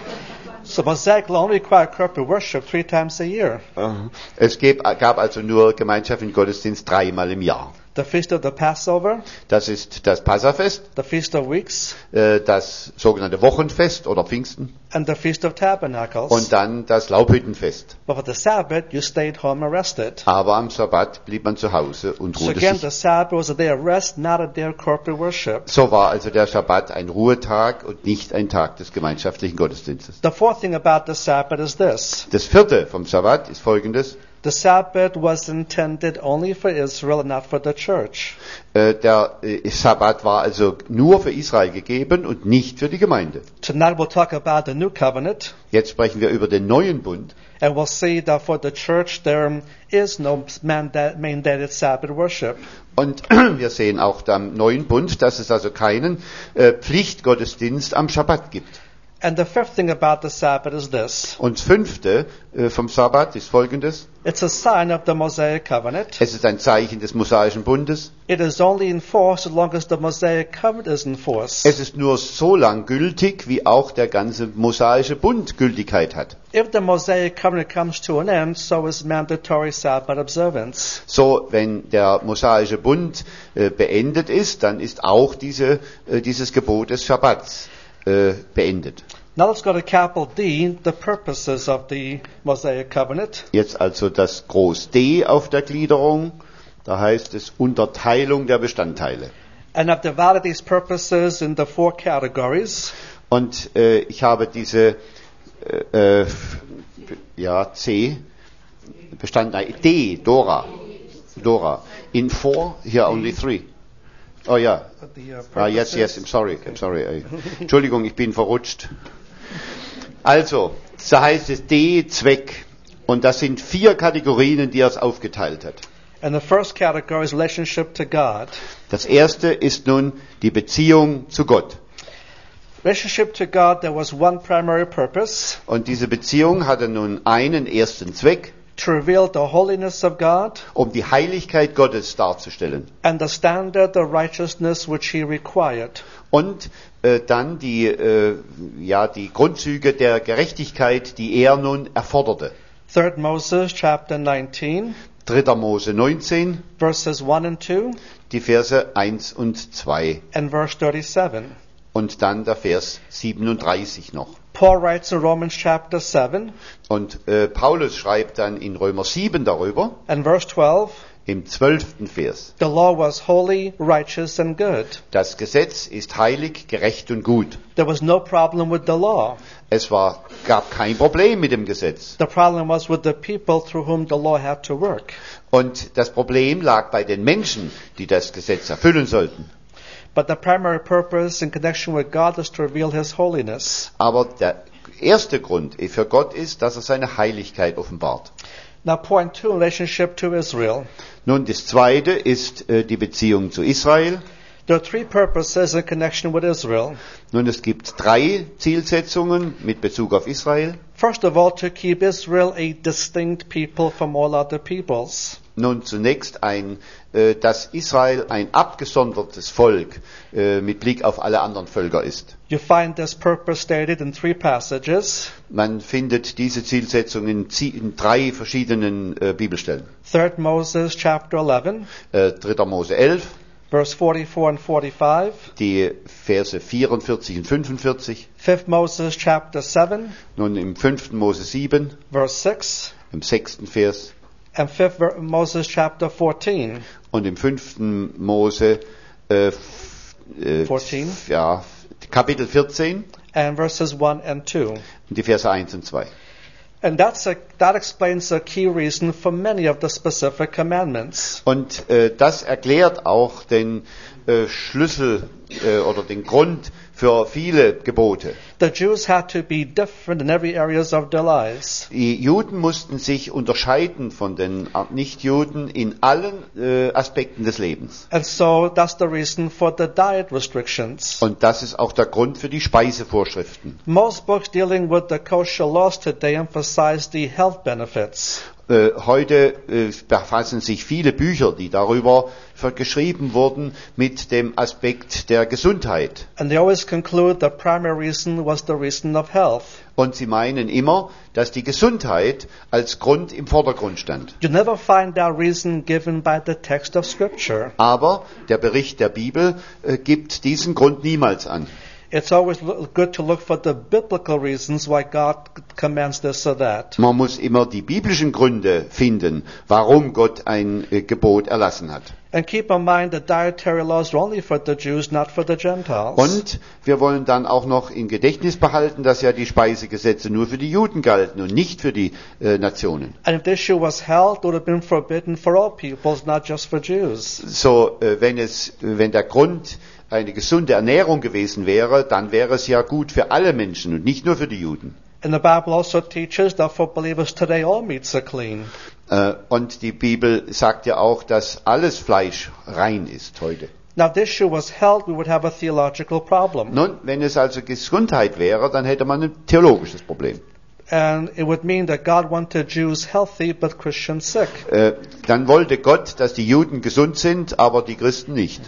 So Mosaic law only required corporate worship three times a year: Es gab, gab also nur gemeinschaftlichen Gottesdienst dreimal im Jahr. the feast of the Passover, Das ist das Passafest, the feast of weeks, äh, das sogenannte Wochenfest oder Pfingsten and the feast of tabernacles. und dann das Laubhüttenfest. But for the Sabbath, you stayed home and rested. Aber am Sabbat blieb man zu Hause und So ruhte again, sich. the Sabbath was a day of rest, not a day of corporate worship. So war also der Schabbat ein Ruhetag und nicht ein Tag des gemeinschaftlichen Gottesdienstes. The fourth thing about the Sabbath is this: Das vierte vom Sabbat ist folgendes. the Sabbath was intended only for Israel and not for the church. Äh, Der äh, Sabbat war also nur für Israel gegeben und nicht für die Gemeinde. Tonight we'll talk about the new covenant, Jetzt sprechen wir über den neuen Bund. and we'll see that for the church there is no manda- mandated Sabbath worship. Und wir sehen auch am neuen Bund, dass es also keinen äh, Pflichtgottesdienst am Schabbat gibt. And the fifth thing about the Sabbath is this: Und das fünfte äh, vom Sabbat ist folgendes. it's a sign of the Mosaic covenant. Es ist ein Zeichen des mosaischen Bundes. It is only enforced as long as the Mosaic covenant is enforced. Es ist nur so lang gültig, wie auch der ganze mosaische Bund Gültigkeit hat. If the Mosaic covenant comes to an end, so is mandatory Sabbath observance. So, wenn der mosaische Bund äh, beendet ist, dann ist auch diese, äh, dieses Gebot des Schabbats äh, beendet. Now let's go to capital D, the purposes of the Mosaic covenant. Jetzt also das Groß D auf der Gliederung, da heißt es Unterteilung der Bestandteile. And I've divided these purposes into four categories. Und äh, ich habe diese äh, äh, ja, C, Bestandteile, D, Dora, Dora, in four, here only three. Oh ja, The, uh, ah, yes, purposes. yes, I'm sorry, I'm sorry. I- Entschuldigung, ich bin verrutscht. Also, da heißt es D, Zweck. Und das sind vier Kategorien, in die er es aufgeteilt hat. And the first category is relationship to God. Das erste ist nun die Beziehung zu Gott. Relationship to God, there was one primary purpose, Und diese Beziehung hatte nun einen ersten Zweck, to reveal the holiness of God um die Heiligkeit Gottes darzustellen. and the standard of righteousness which he required. Und äh, dann die, äh, ja, die Grundzüge der Gerechtigkeit, die er nun erforderte. Third Moses chapter nineteen, dritter Mose neunzehn, verses one and two, die Verse eins und zwei. and verse thirty-seven. Und dann der Vers siebenunddreißig noch. Paul writes in Romans chapter seven Und äh, Paulus schreibt dann in Römer sieben darüber, and verse twelve, im zwölften Vers. the law was holy, righteous, and good. Das Gesetz ist heilig, gerecht und gut. There was no problem with the law. Es war, gab kein Problem mit dem Gesetz. The problem was with the people through whom the law had to work. Und das Problem lag bei den Menschen, die das Gesetz erfüllen sollten. But the primary purpose in connection with God is to reveal His holiness. Aber der erste Grund für Gott ist, dass er seine Heiligkeit offenbart. Now point two, relationship to Israel. Nun, das zweite ist äh, die Beziehung zu Israel. There are three purposes in connection with Israel. Nun, es gibt drei Zielsetzungen mit Bezug auf Israel. First of all, to keep Israel a distinct people from all other peoples. Nun, zunächst ein, äh, dass Israel ein abgesondertes Volk äh, mit Blick auf alle anderen Völker ist. You find this purpose stated in three passages. Man findet diese Zielsetzung in, zi- in drei verschiedenen äh, Bibelstellen. Third Moses chapter eleven, Äh, dritter Mose elf, verse forty-four and forty-five. die Verse vierundvierzig und fünfundvierzig. Fifth Moses chapter seven, Nun im fünften Mose sieben, verse six. im sechsten Vers And fifth ver- Moses chapter fourteen, und im fünften Mose äh, f- äh, fourteen. ja, Kapitel vierzehn and verses one and two. und die Verse eins und zwei. And that's a, that explains a key reason for many of the specific commandments. Und äh, das erklärt auch den äh, Schlüssel äh, oder den Grund für viele Gebote. The Jews had to be different in every areas of their lives. Die Juden mussten sich unterscheiden von den Nichtjuden in allen äh, Aspekten des Lebens. And so that's the reason for the diet restrictions. Und das ist auch der Grund für die Speisevorschriften. Most books dealing with the kosher laws today emphasize the health benefits. Äh, heute äh, befassen sich viele Bücher, die darüber ver- geschrieben wurden, mit dem Aspekt der Gesundheit. And they always conclude the primary reason was the reason of health. Und sie meinen immer, dass die Gesundheit als Grund im Vordergrund stand. You never find that reason given by the text of Scripture. Aber der Bericht der Bibel äh, gibt diesen Grund niemals an. It's always lo- good to look for the biblical reasons why God commands this or that. Man muss immer die biblischen Gründe finden, warum Gott ein äh, Gebot erlassen hat. And keep in mind the dietary laws are only for the Jews, not for the Gentiles. Und wir wollen dann auch noch im Gedächtnis behalten, dass ja die Speisegesetze nur für die Juden galten und nicht für die äh, Nationen. And if the issue was health, it would have been forbidden for all peoples, not just for Jews. So, äh, wenn es, wenn der Grund eine gesunde Ernährung gewesen wäre, dann wäre es ja gut für alle Menschen und nicht nur für die Juden. And the Bible also teaches that for believers today all meats are clean. Äh, und die Bibel sagt ja auch, dass alles Fleisch rein ist heute. Now, if the issue was health, we would have a theological problem. Nun, wenn es also Gesundheit wäre, dann hätte man ein theologisches Problem. And it would mean that God wanted Jews healthy, but Christians sick. Äh, dann wollte Gott, dass die Juden gesund sind, aber die Christen nicht.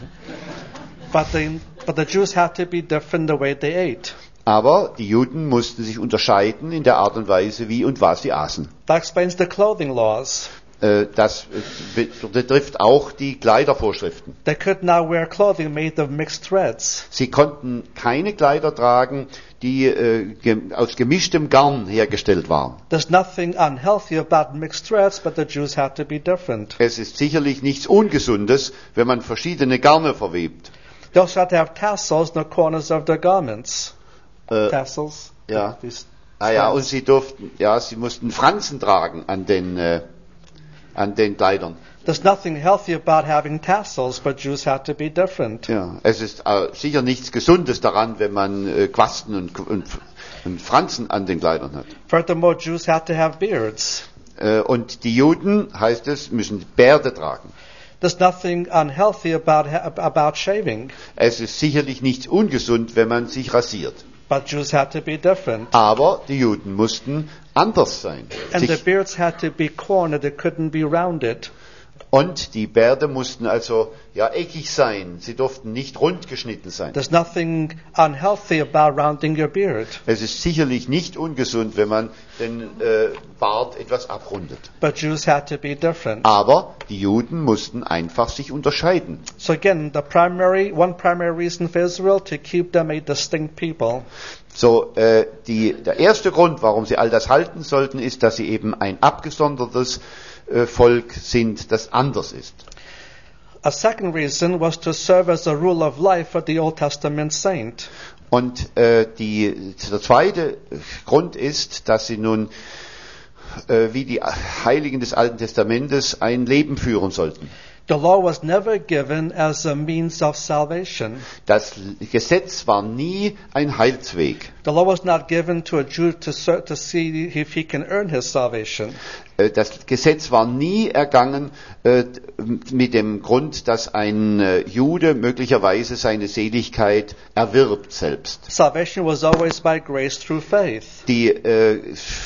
But the, but the Jews had to be different the way they ate. Aber die Juden mussten sich unterscheiden in der Art und Weise, wie und was sie aßen. That explains the clothing laws. Äh, das äh, betrifft auch die Kleidervorschriften. They could not wear clothing made of mixed threads. Sie konnten keine Kleider tragen, die äh, gem- aus gemischtem Garn hergestellt waren. There's nothing unhealthy about mixed threads, but the Jews had to be different. Es ist sicherlich nichts Ungesundes, wenn man verschiedene Garne verwebt. They also had to have tassels in the corners of their garments. Äh, Tassels. ja. These Ah ja, und strands. sie durften, ja, sie mussten Fransen tragen an den, äh, an den Kleidern. There's nothing healthy about having tassels, but Jews had to be different. Ja, es ist äh, sicher nichts Gesundes daran, wenn man äh, Quasten und, und, und Fransen an den Kleidern hat. Furthermore, Jews had to have beards. Äh, und die Juden, heißt es, müssen Bärte tragen. There's nothing unhealthy about, about shaving, Es ist sicherlich nicht ungesund, wenn man sich rasiert. but Jews had to be different. Aber die Juden mussten anders sein. And the Sich, beards had to be cornered, it couldn't be rounded. und die Bärte mussten also ja eckig sein. Sie durften nicht rund geschnitten sein. There's nothing unhealthy about rounding your beard, Es ist sicherlich nicht ungesund, wenn man den äh, Bart etwas abrundet. but Jews had to be different. Aber die Juden mussten einfach sich unterscheiden. So again, the primary, one primary reason for Israel, to keep them a distinct people. So, äh, die, der erste Grund, warum sie all das halten sollten, ist, dass sie eben ein abgesondertes äh, Volk sind, das anders ist. A second reason was to serve as a rule of life for the Old Testament saint. Und äh, die, der zweite Grund ist, dass sie nun äh, wie die Heiligen des Alten Testamentes ein Leben führen sollten. The law was never given as a means of salvation. Das Gesetz war nie ein Heilsweg. The law was not given to a Jew to, ser- to see if he can earn his salvation. Äh, Das Gesetz war nie ergangen äh, mit dem Grund, dass ein äh, Jude möglicherweise seine Seligkeit erwirbt selbst. Salvation was always by grace through faith. Die äh,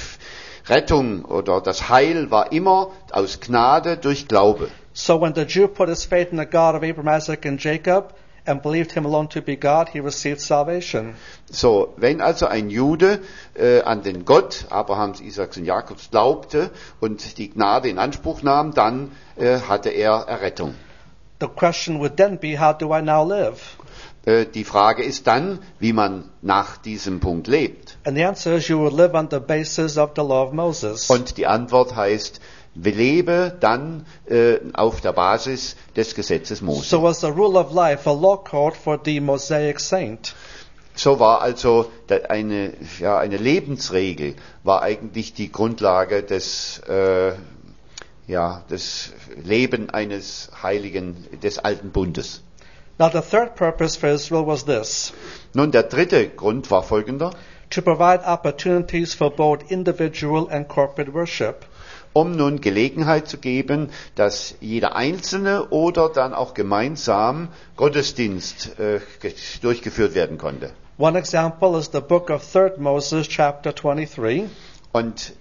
Rettung oder das Heil war immer aus Gnade durch Glaube. So when the Jew put his faith in the God of Abraham, Isaac, and Jacob and believed him alone to be God, he received salvation. So, wenn also ein Jude äh, an den Gott Abrahams, Isaaks und Jakobs glaubte und die Gnade in Anspruch nahm, dann äh, hatte er Errettung. The question would then be, how do I now live? Äh, die Frage ist dann, wie man nach diesem Punkt lebt. And the answer is you will live on the basis of the law of Moses. Und die Antwort heißt, lebe dann äh, auf der Basis des Gesetzes Mose. So as a rule of life, a law code for the Mosaic saint. So war also da- eine, ja, eine Lebensregel, war eigentlich die Grundlage des, äh, ja, des Leben eines Heiligen des alten Bundes. Now the third purpose for Israel was this: Nun, der dritte Grund war folgender: to provide opportunities for both individual and corporate worship. um nun Gelegenheit zu geben, dass jeder Einzelne oder dann auch gemeinsam Gottesdienst äh, ge- durchgeführt werden konnte. One example is the book of Third Moses, chapter twenty-three. Und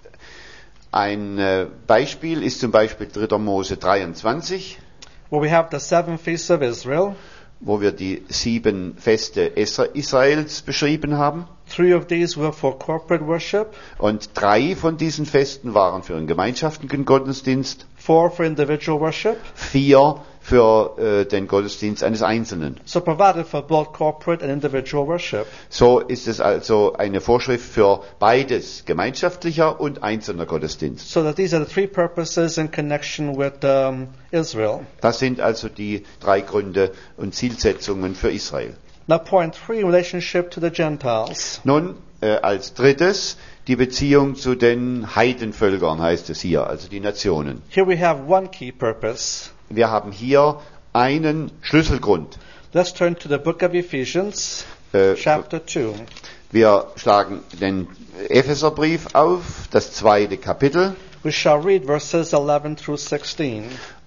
ein äh, Beispiel ist zum Beispiel dritter Mose dreiundzwanzig, Where we have the seven feasts of Israel. wo wir die sieben Feste Isra- Israels beschrieben haben. Three of these were for corporate worship, Und drei von diesen Festen waren für einen gemeinschaftlichen Gottesdienst, four for individual worship. vier für äh, den Gottesdienst eines Einzelnen. So provided for both corporate and individual worship. So ist es also eine Vorschrift für beides, gemeinschaftlicher und einzelner Gottesdienst. So that these are the three purposes in connection with um, Israel. Das sind also die drei Gründe und Zielsetzungen für Israel. Now point three, relationship to the Gentiles. Nun, äh, als drittes die Beziehung zu den Heidenvölkern, heißt es hier, also die Nationen. Here we have one key purpose. Wir haben hier einen Schlüsselgrund. Let's turn to the book of Ephesians, Äh, chapter two. Wir schlagen den Epheserbrief auf, das zweite Kapitel, We shall read verses eleven through sixteen.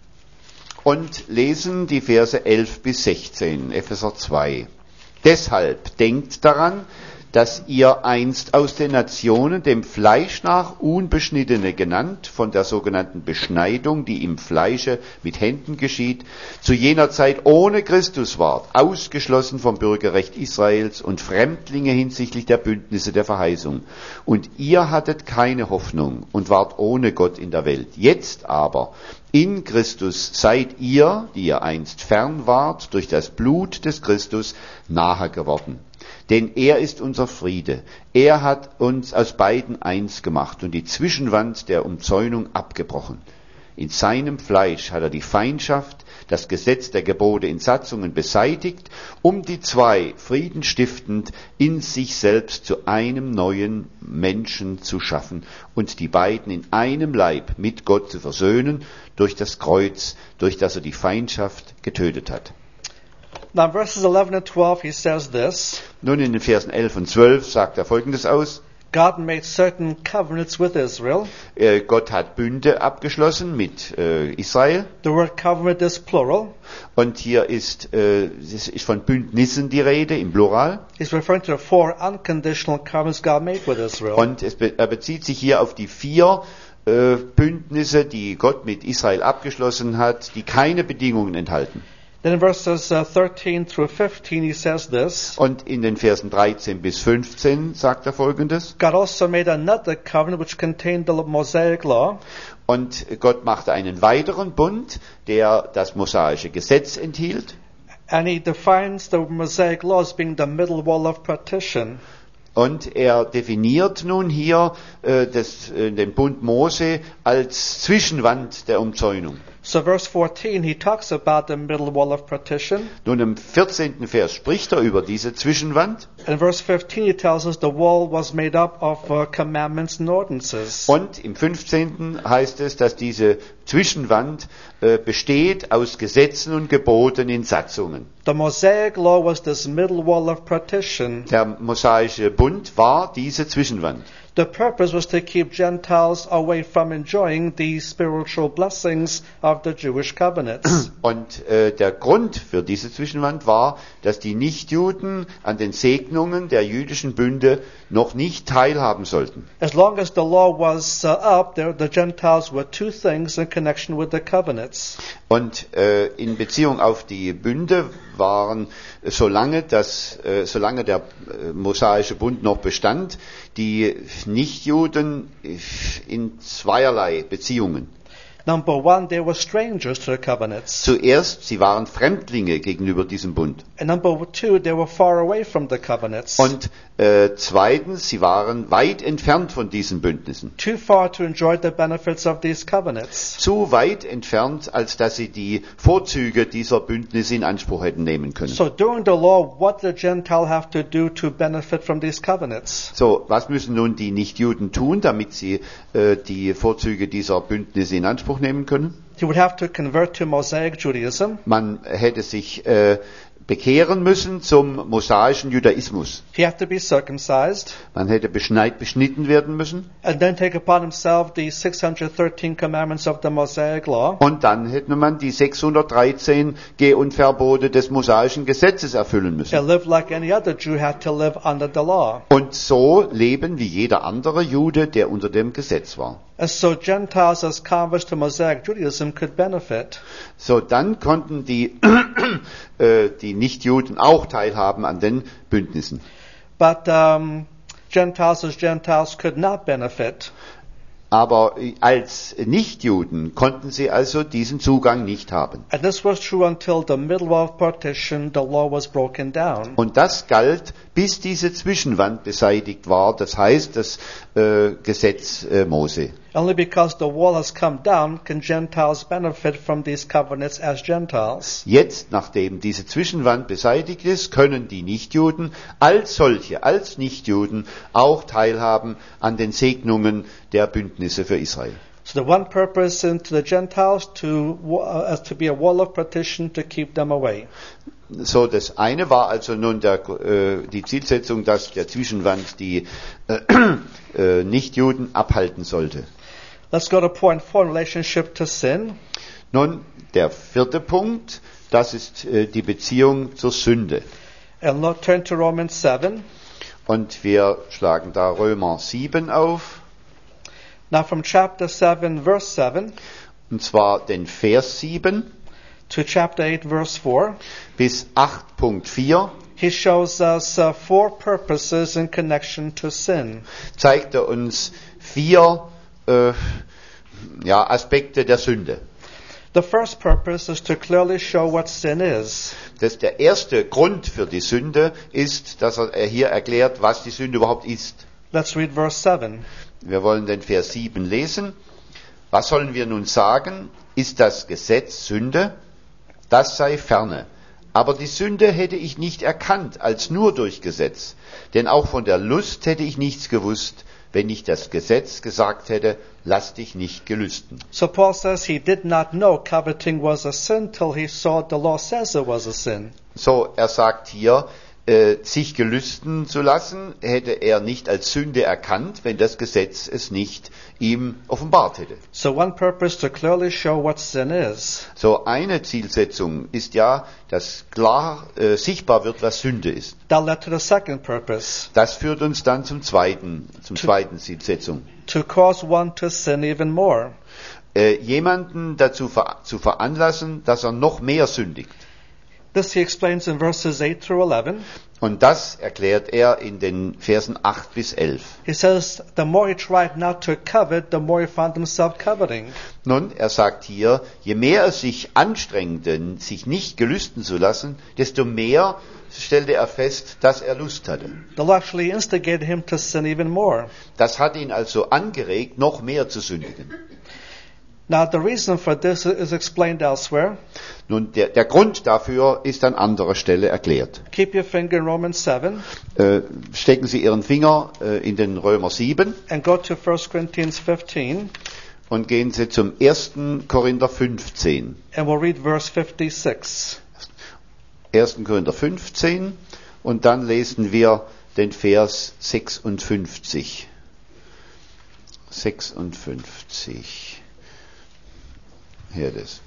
und lesen die Verse elf bis sechzehn, Epheser zwei. Deshalb denkt daran, dass ihr einst aus den Nationen dem Fleisch nach Unbeschnittene genannt, von der sogenannten Beschneidung, die im Fleische mit Händen geschieht, zu jener Zeit ohne Christus wart, ausgeschlossen vom Bürgerrecht Israels und Fremdlinge hinsichtlich der Bündnisse der Verheißung. Und ihr hattet keine Hoffnung und wart ohne Gott in der Welt. Jetzt aber in Christus seid ihr, die ihr einst fern wart, durch das Blut des Christus nahe geworden. Denn er ist unser Friede. Er hat uns aus beiden eins gemacht und die Zwischenwand der Umzäunung abgebrochen. In seinem Fleisch hat er die Feindschaft, das Gesetz der Gebote in Satzungen beseitigt, um die zwei friedenstiftend in sich selbst zu einem neuen Menschen zu schaffen und die beiden in einem Leib mit Gott zu versöhnen durch das Kreuz, durch das er die Feindschaft getötet hat. Now in verses eleven and twelve he says this: Nun in den Versen elf und zwölf sagt er Folgendes aus. God made certain covenants with Israel. Äh, Gott hat Bünde abgeschlossen mit äh, Israel. The word covenant is plural. Und hier ist, äh, es ist von Bündnissen die Rede im Plural. He's referring to the four unconditional covenants God made with Israel. Und es be- er bezieht sich hier auf die vier äh, Bündnisse, die Gott mit Israel abgeschlossen hat, die keine Bedingungen enthalten. Then in verses uh, thirteen through fifteen he says this. Und in den Versen dreizehn bis fünfzehn sagt er Folgendes. God also made another covenant which contained the Mosaic law. Und Gott machte einen weiteren Bund, der das mosaische Gesetz enthielt. And he defines the Mosaic law as being the middle wall of partition. Und er definiert nun hier äh, das, äh, den Bund Mose als Zwischenwand der Umzäunung. So verse fourteen, he talks about the middle wall of partition. Nun im vierzehnten Vers spricht er über diese Zwischenwand. And verse fifteen, he tells us the wall was made up of uh, commandments and ordinances. Und im fünfzehnten heißt es, dass diese Zwischenwand äh, besteht aus Gesetzen und Geboten in Satzungen. The Mosaic law was this middle wall of partition. Der mosaische Bund war diese Zwischenwand. The purpose was to keep Gentiles away from enjoying the spiritual blessings of the Jewish covenants. Und äh, der Grund für diese Zwischenwand war, dass die Nichtjuden an den Segnungen der jüdischen Bünde noch nicht teilhaben sollten. As long as the law was uh, up, there, the Gentiles were two things in connection with the covenants. Und äh, in Beziehung auf die Bünde waren, äh, solange, das, äh, solange der äh, mosaische Bund noch bestand, die Nichtjuden in zweierlei Beziehungen. Number one, they were strangers to the covenants. Zuerst, sie waren Fremdlinge gegenüber diesem Bund. And number two, they were far away from the covenants. Und äh, zweitens, sie waren weit entfernt von diesen Bündnissen. Too far to enjoy the benefits of these covenants. Zu weit entfernt, als dass sie die Vorzüge dieser Bündnisse in Anspruch hätten nehmen können. So during the law, what did the Gentile have to do to benefit from these covenants? So, was müssen nun die Nichtjuden tun, damit sie äh, die Vorzüge dieser Bündnisse in Anspruch nehmen können? He would have to convert to Mosaic Judaism. Man hätte sich äh, bekehren müssen zum mosaischen Judaismus. He had to be circumcised. Man hätte beschneit, beschnitten werden müssen. And then take upon himself the six hundred thirteen commandments of the Mosaic law. Und dann hätte man die sechshundertdreizehn Geh- und Verbote des mosaischen Gesetzes erfüllen He müssen. lived like any other Jew had to live under the law. Und so leben wie jeder andere Jude, der unter dem Gesetz war. And so Gentiles as converts to Mosaic Judaism could benefit. So, dann konnten die, äh, die Nichtjuden auch teilhaben an den Bündnissen. But um, Gentiles as Gentiles could not benefit. Aber als Nichtjuden konnten sie also diesen Zugang nicht haben. And this was true until the middle of partition, the law was broken down. Und das galt, bis diese Zwischenwand beseitigt war, das heißt das äh, Gesetz äh, Mose. Only because the wall has come down can Gentiles benefit from these covenants as Gentiles. Jetzt, nachdem diese Zwischenwand beseitigt ist, können die Nichtjuden als solche, als Nichtjuden auch teilhaben an den Segnungen der Bündnisse für Israel. So the one purpose in to the Gentiles to uh, as to be a wall of partition to keep them away. So, das eine war also nun der, äh, die Zielsetzung, dass der Zwischenwand die äh, äh, Nichtjuden abhalten sollte. Let's go to point four in relationship to sin. Nun, der vierte Punkt, das ist äh, die Beziehung zur Sünde. And look, turn to Romans seven. Und wir schlagen da Römer sieben auf, Now from chapter seven, verse seven, und zwar den Vers sieben to chapter eight, verse four, bis acht Punkt vier, he shows us uh, four purposes in connection to sin. zeigt er uns vier äh, ja, Aspekte der Sünde. The first purpose is to clearly show what sin is. Das der erste Grund für die Sünde ist, dass er hier erklärt, was die Sünde überhaupt ist. Let's read verse seven. Wir wollen den Vers sieben lesen. Was sollen wir nun sagen? Ist das Gesetz Sünde? Das sei ferne. Aber die Sünde hätte ich nicht erkannt, als nur durch Gesetz. Denn auch von der Lust hätte ich nichts gewusst, wenn nicht das Gesetz gesagt hätte, lass dich nicht gelüsten. So Paul says he did not know coveting was a sin till he saw the law says it was a sin. So, er sagt hier, äh, sich gelüsten zu lassen, hätte er nicht als Sünde erkannt, wenn das Gesetz es nicht ihm offenbart hätte. So one purpose to clearly show what sin is. So eine Zielsetzung ist ja, dass klar äh, sichtbar wird, was Sünde ist. That led to the second purpose. Das führt uns dann zum zweiten, zum zweiten Zielsetzung. To cause one to sin even more. Äh, jemanden dazu ver- zu veranlassen, dass er noch mehr sündigt. This he explains in verses eight through eleven. Und das erklärt er in den Versen acht bis elf. He says, the more he tried not to covet, the more he found himself coveting. Nun, er sagt hier, je mehr er sich anstrengte, sich nicht gelüsten zu lassen, desto mehr stellte er fest, dass er Lust hatte. The law actually instigated him to sin even more. Das hat ihn also angeregt, noch mehr zu sündigen. Now the reason for this is explained elsewhere. Nun, der, der Grund dafür ist an anderer Stelle erklärt. Keep your finger in Romans seven Äh, stecken Sie Ihren Finger äh, in den Römer sieben and go to First Corinthians fifteen und gehen Sie zum ersten Korinther fünfzehn. and we'll read verse fifty-six. ersten Korinther fünfzehn und dann lesen wir den Vers sechsundfünfzig. sechsundfünfzig. Hier das.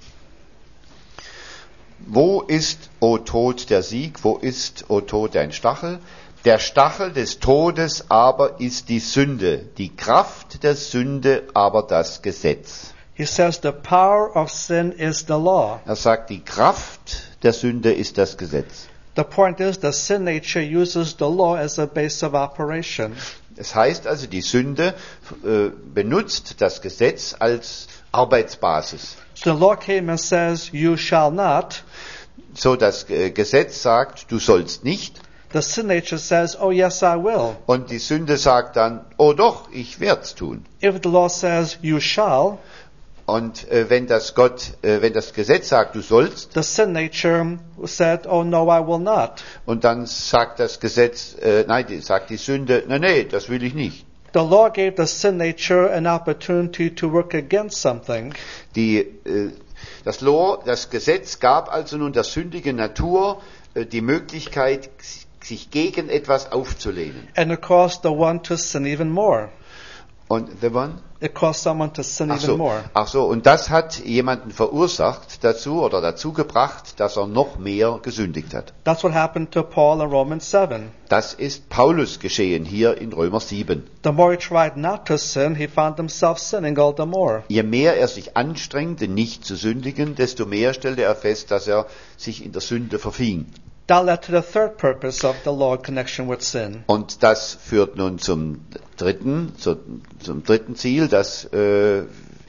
Wo ist, o Tod, der Sieg? Wo ist, o Tod, dein Stachel? Der Stachel des Todes aber ist die Sünde, die Kraft der Sünde aber das Gesetz. He says the power of sin is the law. Er sagt, die Kraft der Sünde ist das Gesetz. The point is the sin nature uses the law as a base of operation. Das heißt also, die Sünde äh, benutzt das Gesetz als Arbeitsbasis. So the law came and says, you shall not. So das äh, Gesetz sagt, du sollst nicht. The sin nature says, oh yes, I will. Und die Sünde sagt dann, oh doch, ich werd's tun. If the law says, you shall, Und äh, wenn das Gott, äh, wenn das Gesetz sagt, du sollst, the sin nature said, oh no, I will not. und dann sagt das Gesetz, äh, nein, die, sagt die Sünde, nein, nein, das will ich nicht. The law gave the sin nature an opportunity to work against something. Die, äh, das, Law, das Gesetz gab also nun der sündigen Natur äh, die Möglichkeit, sich gegen etwas aufzulehnen. And it caused the one to sin even more. Und the one? It caused someone to sin Ach even so, more. ach so, und das hat jemanden verursacht dazu oder dazu gebracht, dass er noch mehr gesündigt hat. That's what happened to Paul in Romans seven. Das ist Paulus geschehen hier in Römer sieben. The more he tried not to sin, he found himself sinning all the more. Je mehr er sich anstrengte, nicht zu sündigen, desto mehr stellte er fest, dass er sich in der Sünde verfing. That led to the third purpose of the law in connection with sin. Und das führt nun zum dritten, zu, zum dritten Ziel, das äh,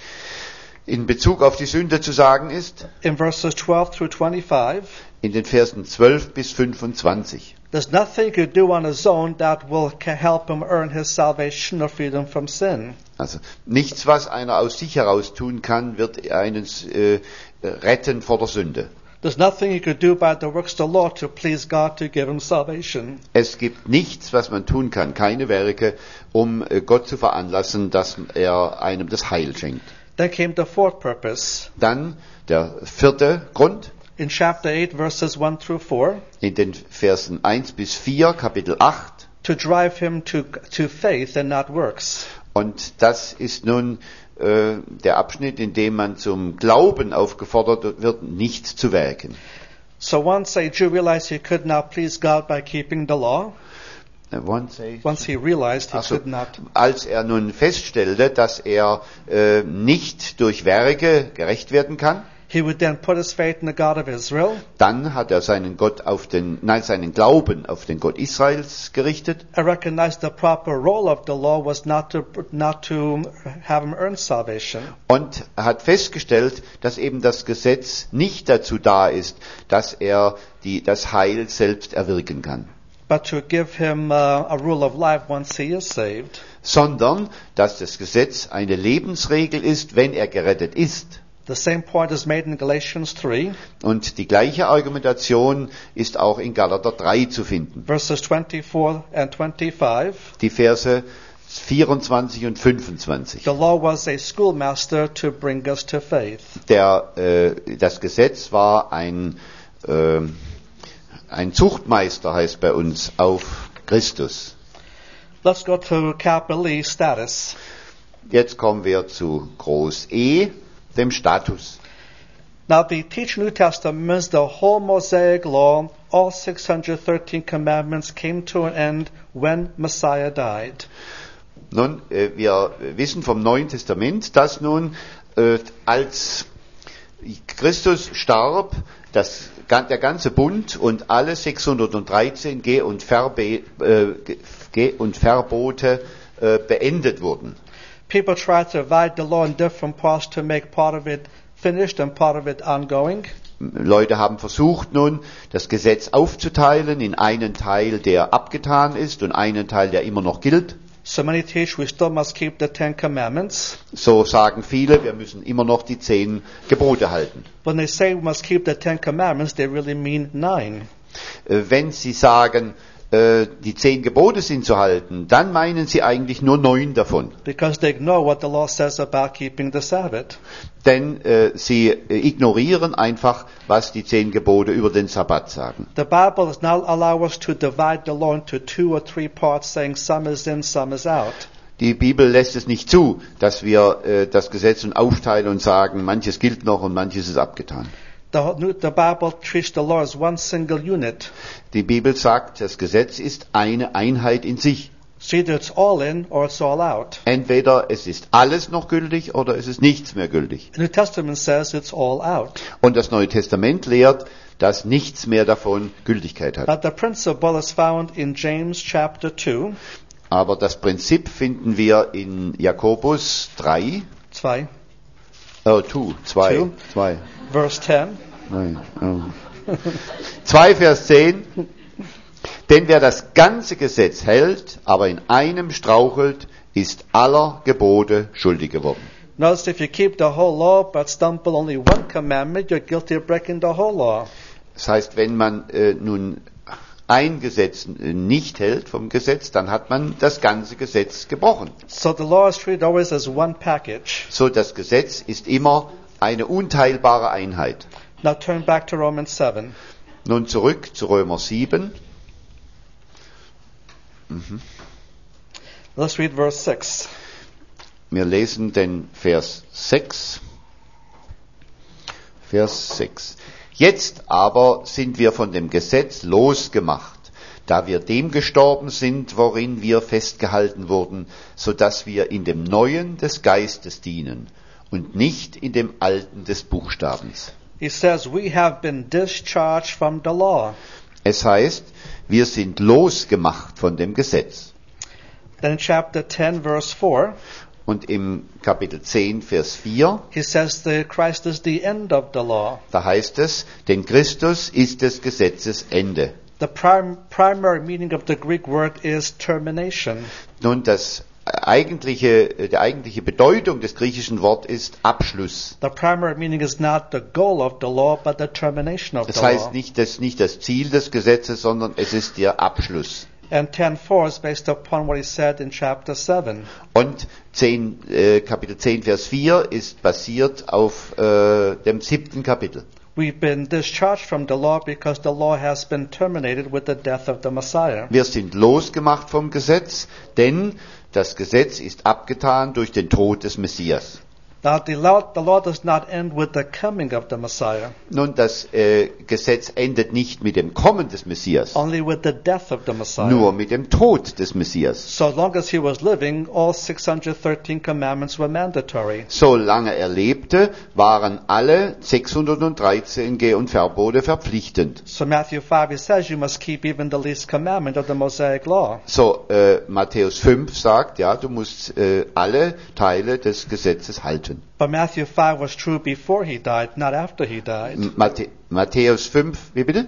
in Bezug auf die Sünde zu sagen ist, In verses twelve through twenty-five, in den Versen zwölf bis fünfundzwanzig. there's nothing he could do on his own that will ca- help him earn his salvation or freedom from sin. Also nichts, was einer aus sich heraus tun kann, wird einen äh, retten vor der Sünde. There's nothing he could do by the works of the law to please God to give him salvation. Es gibt nichts, was man tun kann, keine Werke, um äh, Gott zu veranlassen, dass er einem das Heil schenkt. Then came the fourth purpose. Dann der vierte Grund, In chapter eight, verses one through four, in den Versen eins bis vier, Kapitel acht. to drive him to, to faith and not works. Und das ist nun äh, der Abschnitt, in dem man zum Glauben aufgefordert wird, nicht zu werken. So once a Jew realized he could not please God by keeping the law, Äh, once a- once he realized he Ach so, could not, als er nun feststellte, dass er äh, nicht durch Werke gerecht werden kann, he would then put his faith in the God of Israel, dann hat er seinen Gott auf den, nein, seinen Glauben auf den Gott Israels gerichtet and recognized the proper role of the law was not to, not to have him earn salvation, und hat festgestellt, dass eben das Gesetz nicht dazu da ist, dass er die, das Heil selbst erwirken kann, but to give him uh, a rule of life once he is saved. sondern dass das Gesetz eine Lebensregel ist, wenn er gerettet ist. The same point is made in Galatians three, Und die gleiche Argumentation ist auch in Galater drei zu finden. verses twenty-four and twenty-five. Die Verse vierundzwanzig und fünfundzwanzig. The law was a schoolmaster to bring us to faith. Der, äh, das Gesetz war ein, äh, ein Zuchtmeister heißt bei uns auf Christus. Let's go to capital E, status. Jetzt kommen wir zu Groß E, dem Status. Now the teach New Testaments, the whole Mosaic law, all six hundred thirteen commandments came to an end when Messiah died. Nun, äh, wir wissen vom Neuen Testament, dass nun, äh, als Christus starb, das, der ganze Bund und alle sechshundertdreizehn Geh- und, Verbe, äh, Geh- und Verbote äh, beendet wurden. People try to divide the law in different parts to make part of it finished and part of it ongoing. Leute haben versucht nun, das Gesetz aufzuteilen in einen Teil, der abgetan ist und einen Teil, der immer noch gilt. So many teach we still must keep the Ten Commandments. So sagen viele, wir müssen immer noch die zehn Gebote halten. When they say we must keep the Ten Commandments, they really mean nine. Äh, Wenn sie sagen, äh, die zehn Gebote sind zu halten, dann meinen sie eigentlich nur neun davon. Because they ignore what the law says about keeping the Sabbath. Denn äh, sie äh, ignorieren einfach, was die zehn Gebote über den Sabbat sagen. The Bible does not allow us to divide the law into two or three parts, saying some is in, some is out. Die Bibel lässt es nicht zu, dass wir äh, das Gesetz nun aufteilen und sagen, manches gilt noch und manches ist abgetan. The, the Bible treats the law as one single unit. Die Bibel sagt, das Gesetz ist eine Einheit in sich. So either it's all in or it's all out. Entweder es ist alles noch gültig oder es ist nichts mehr gültig. The New Testament says it's all out. Und das Neue Testament lehrt, dass nichts mehr davon Gültigkeit hat. Now the principle is found in James chapter two. Aber das Prinzip finden wir in Jakobus drei, Zwei, oh, two, zwei, Two. zwei, verse ten. nein, oh. zwei Vers zehn. Denn wer das ganze Gesetz hält, aber in einem strauchelt, ist aller Gebote schuldig geworden. Notice if you keep the whole law but stumble only one commandment, you're guilty of breaking the whole law. Das heißt, wenn man äh, nun ein Gesetz äh, nicht hält vom Gesetz, dann hat man das ganze Gesetz gebrochen. So the law is treated always as one package. So, das Gesetz ist immer eine unteilbare Einheit. Now turn back to Romans seven. Nun zurück zu Römer sieben. Mhm. Let's read verse six. Wir lesen den Vers sechs. Vers sechs. Jetzt aber sind wir von dem Gesetz losgemacht, da wir dem gestorben sind, worin wir festgehalten wurden, so dass wir in dem Neuen des Geistes dienen und nicht in dem Alten des Buchstabens. He says, we have been discharged from the law. Es heißt, wir sind losgemacht von dem Gesetz. Then in chapter ten, verse four, Und im Kapitel zehn, Vers vier, he says that Christ is the end of the law. da heißt es, denn Christus ist des Gesetzes Ende. The prim- primary meaning of the Greek word is termination. Nun, das eigentliche, die eigentliche Bedeutung des griechischen Wortes ist Abschluss. The primary meaning is not the goal of the law, but the termination of Das the heißt law. nicht das, nicht das Ziel des Gesetzes, sondern es ist der Abschluss. And ten four is based upon what he said in chapter seven. Und zehn, äh, Kapitel zehn, Vers vier ist basiert auf äh, dem siebten Kapitel. We've been discharged from the law because the law has been terminated with the death of the Messiah. Wir sind losgemacht vom Gesetz, denn das Gesetz ist abgetan durch den Tod des Messias. Now the law, the law does not end with the coming of the Messiah, Nun, das äh, Gesetz endet nicht mit dem Kommen des Messias, only with the death of the Messiah. nur mit dem Tod des Messias. So as long as he was living, all six hundred thirteen commandments were mandatory. Solange er lebte, waren alle sechshundertdreizehn Geh- und Verbote verpflichtend. So Matthew five, he says you must keep even the least commandment of the Mosaic law. So, äh, Matthäus fünf sagt, ja, du musst äh, alle Teile des Gesetzes halten. But Matthew five was true before he died, not after he died. Matthä- Matthäus fünf, wie bitte?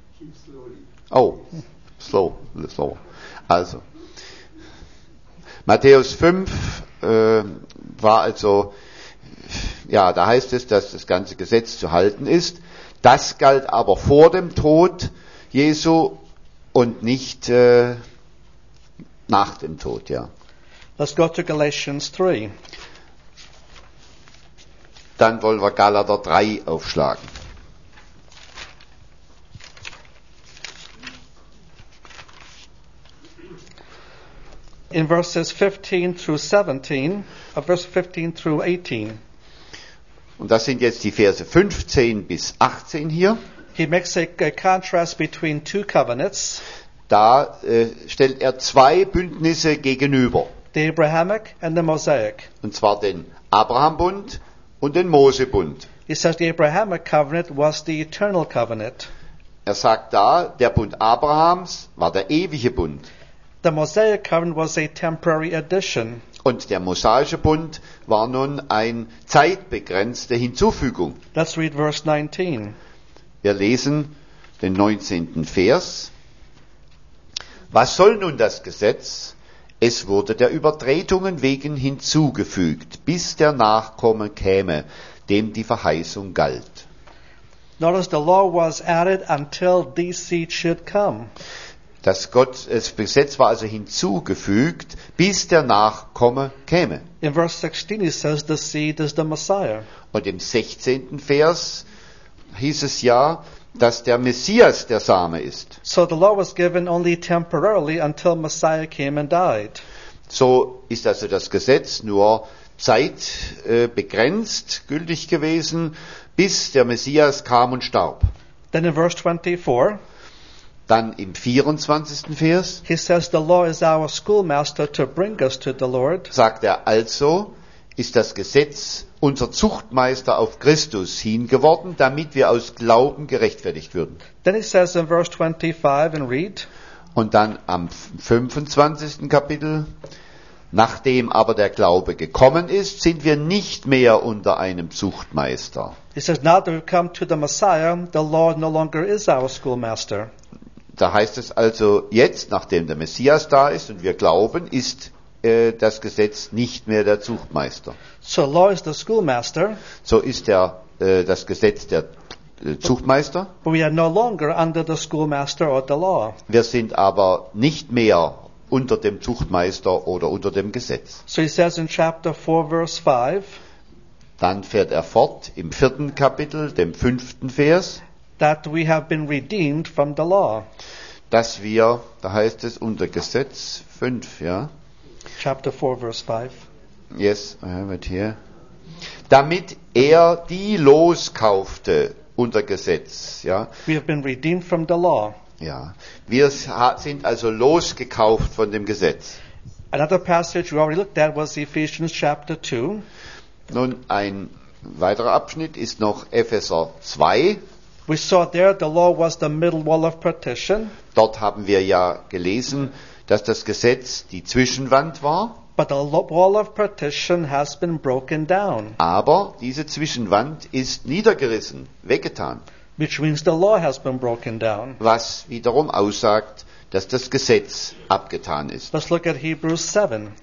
Oh, slow, slow. Also, Matthäus fünf äh, war also, ja, da heißt es, dass das ganze Gesetz zu halten ist. Das galt aber vor dem Tod Jesu und nicht äh, nach dem Tod, ja. Let's go to Galatians three. Dann wollen wir Galater drei aufschlagen. in verses fifteen through seventeen, uh, verse fifteen through eighteen, Und das sind jetzt die Verse fünfzehn bis achtzehn hier. he makes a, a contrast between two covenants, Da äh, stellt er zwei Bündnisse gegenüber. the Abrahamic and the Mosaic. Und zwar den Abrahambund und den Mosebund. He says the Abrahamic covenant was the eternal covenant. Er sagt da, der Bund Abrahams war der ewige Bund. The Mosaic covenant was a temporary addition. Und der mosaische Bund war nun eine zeitbegrenzte Hinzufügung. Let's read verse nineteen. Wir lesen den neunzehnten Vers. Was soll nun das Gesetz? Es wurde der Übertretungen wegen hinzugefügt, bis der Nachkomme käme, dem die Verheißung galt. Notice the law was added until the seed should come. Das, Gott, das Gesetz war also hinzugefügt, bis der Nachkomme käme. In verse sixteen he says the seed is the Messiah. Und im sechzehnten Vers hieß es ja, dass der Messias der Same ist. So the law was given only temporarily until Messiah came and died. So ist also das Gesetz nur zeitbegrenzt gültig gewesen, bis der Messias kam und starb. Then in verse twenty-four, Dann im vierundzwanzigsten Vers he says the law is our schoolmaster to bring us to the Lord. sagt er, also ist das Gesetz unser Zuchtmeister auf Christus hingeworden, damit wir aus Glauben gerechtfertigt würden. Then he says in verse twenty-five, and read, Und dann am fünfundzwanzigsten Kapitel, nachdem aber der Glaube gekommen ist, sind wir nicht mehr unter einem Zuchtmeister. he says, now that we've come to the Messiah, the law no longer is our schoolmaster. Da heißt es also, jetzt, nachdem der Messias da ist und wir glauben, ist äh, das Gesetz nicht mehr der Zuchtmeister. So law is the schoolmaster, So ist der, äh, das Gesetz der äh, Zuchtmeister. but we are no longer under the schoolmaster or the law. Wir sind aber nicht mehr unter dem Zuchtmeister oder unter dem Gesetz. So he says in chapter four, verse five, Dann fährt er fort im vierten Kapitel, dem fünften Vers, that we have been redeemed from the law. dass wir, da heißt es unter Gesetz fünf, ja, Chapter four, verse five. yes, I have it here, damit er die loskaufte unter Gesetz, ja, We have been redeemed from the law. ja, wir sind also losgekauft von dem Gesetz. Another passage we already looked at was Ephesians chapter two. Nun, ein weiterer Abschnitt ist noch Epheser zwei. We saw there the law was the middle wall of partition, Dort haben wir ja gelesen, dass das Gesetz die Zwischenwand war, but the lo- wall of partition has been broken down, aber diese Zwischenwand ist niedergerissen, weggetan, which means the law has been broken down. was wiederum aussagt, dass das Gesetz abgetan ist. Let's look at Hebrews seven.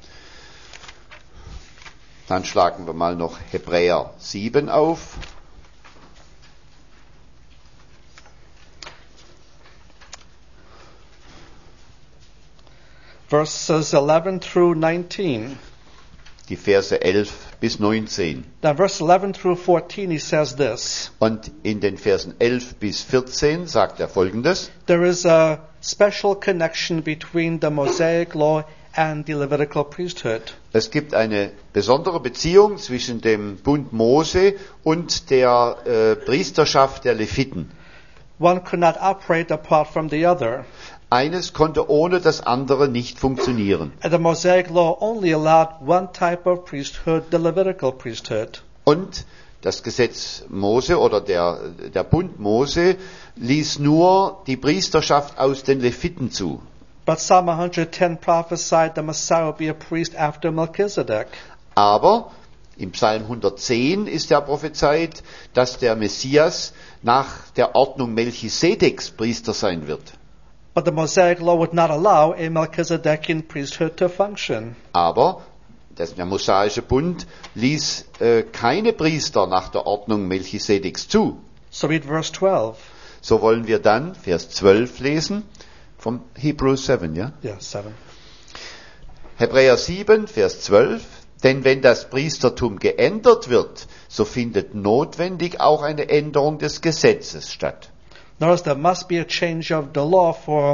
Dann schlagen wir mal noch Hebräer sieben auf. Verses eleven through nineteen. Die Verse elf bis neunzehn. Now verse eleven through fourteen he says this. Und in den Versen elf bis vierzehn sagt er Folgendes. There is a special connection between the Mosaic law and the Levitical priesthood. Es gibt eine besondere Beziehung zwischen dem Bund Mose und der äh, Priesterschaft der Leviten. One could not operate apart from the other. Eines konnte ohne das andere nicht funktionieren. And the Mosaic law only allowed one type of priesthood, the Levitical priesthood. Und das Gesetz Mose oder der, der Bund Mose ließ nur die Priesterschaft aus den Leviten zu. But Psalm one ten prophesied the Messiah would be a priest after Melchizedek. Aber im Psalm hundertzehn ist ja prophezeit, dass der Messias nach der Ordnung Melchisedeks Priester sein wird. But the Mosaic law would not allow a Melchizedekian priesthood to function. Aber das, der mosaische Bund ließ äh, keine Priester nach der Ordnung Melchisedeks zu. So read verse twelve. So wollen wir dann Vers zwölf lesen vom Hebrews sieben, ja? Yeah, seven. Hebräer sieben, Vers zwölf. Denn wenn das Priestertum geändert wird, so findet notwendig auch eine Änderung des Gesetzes statt. Notice there must be a change of the law for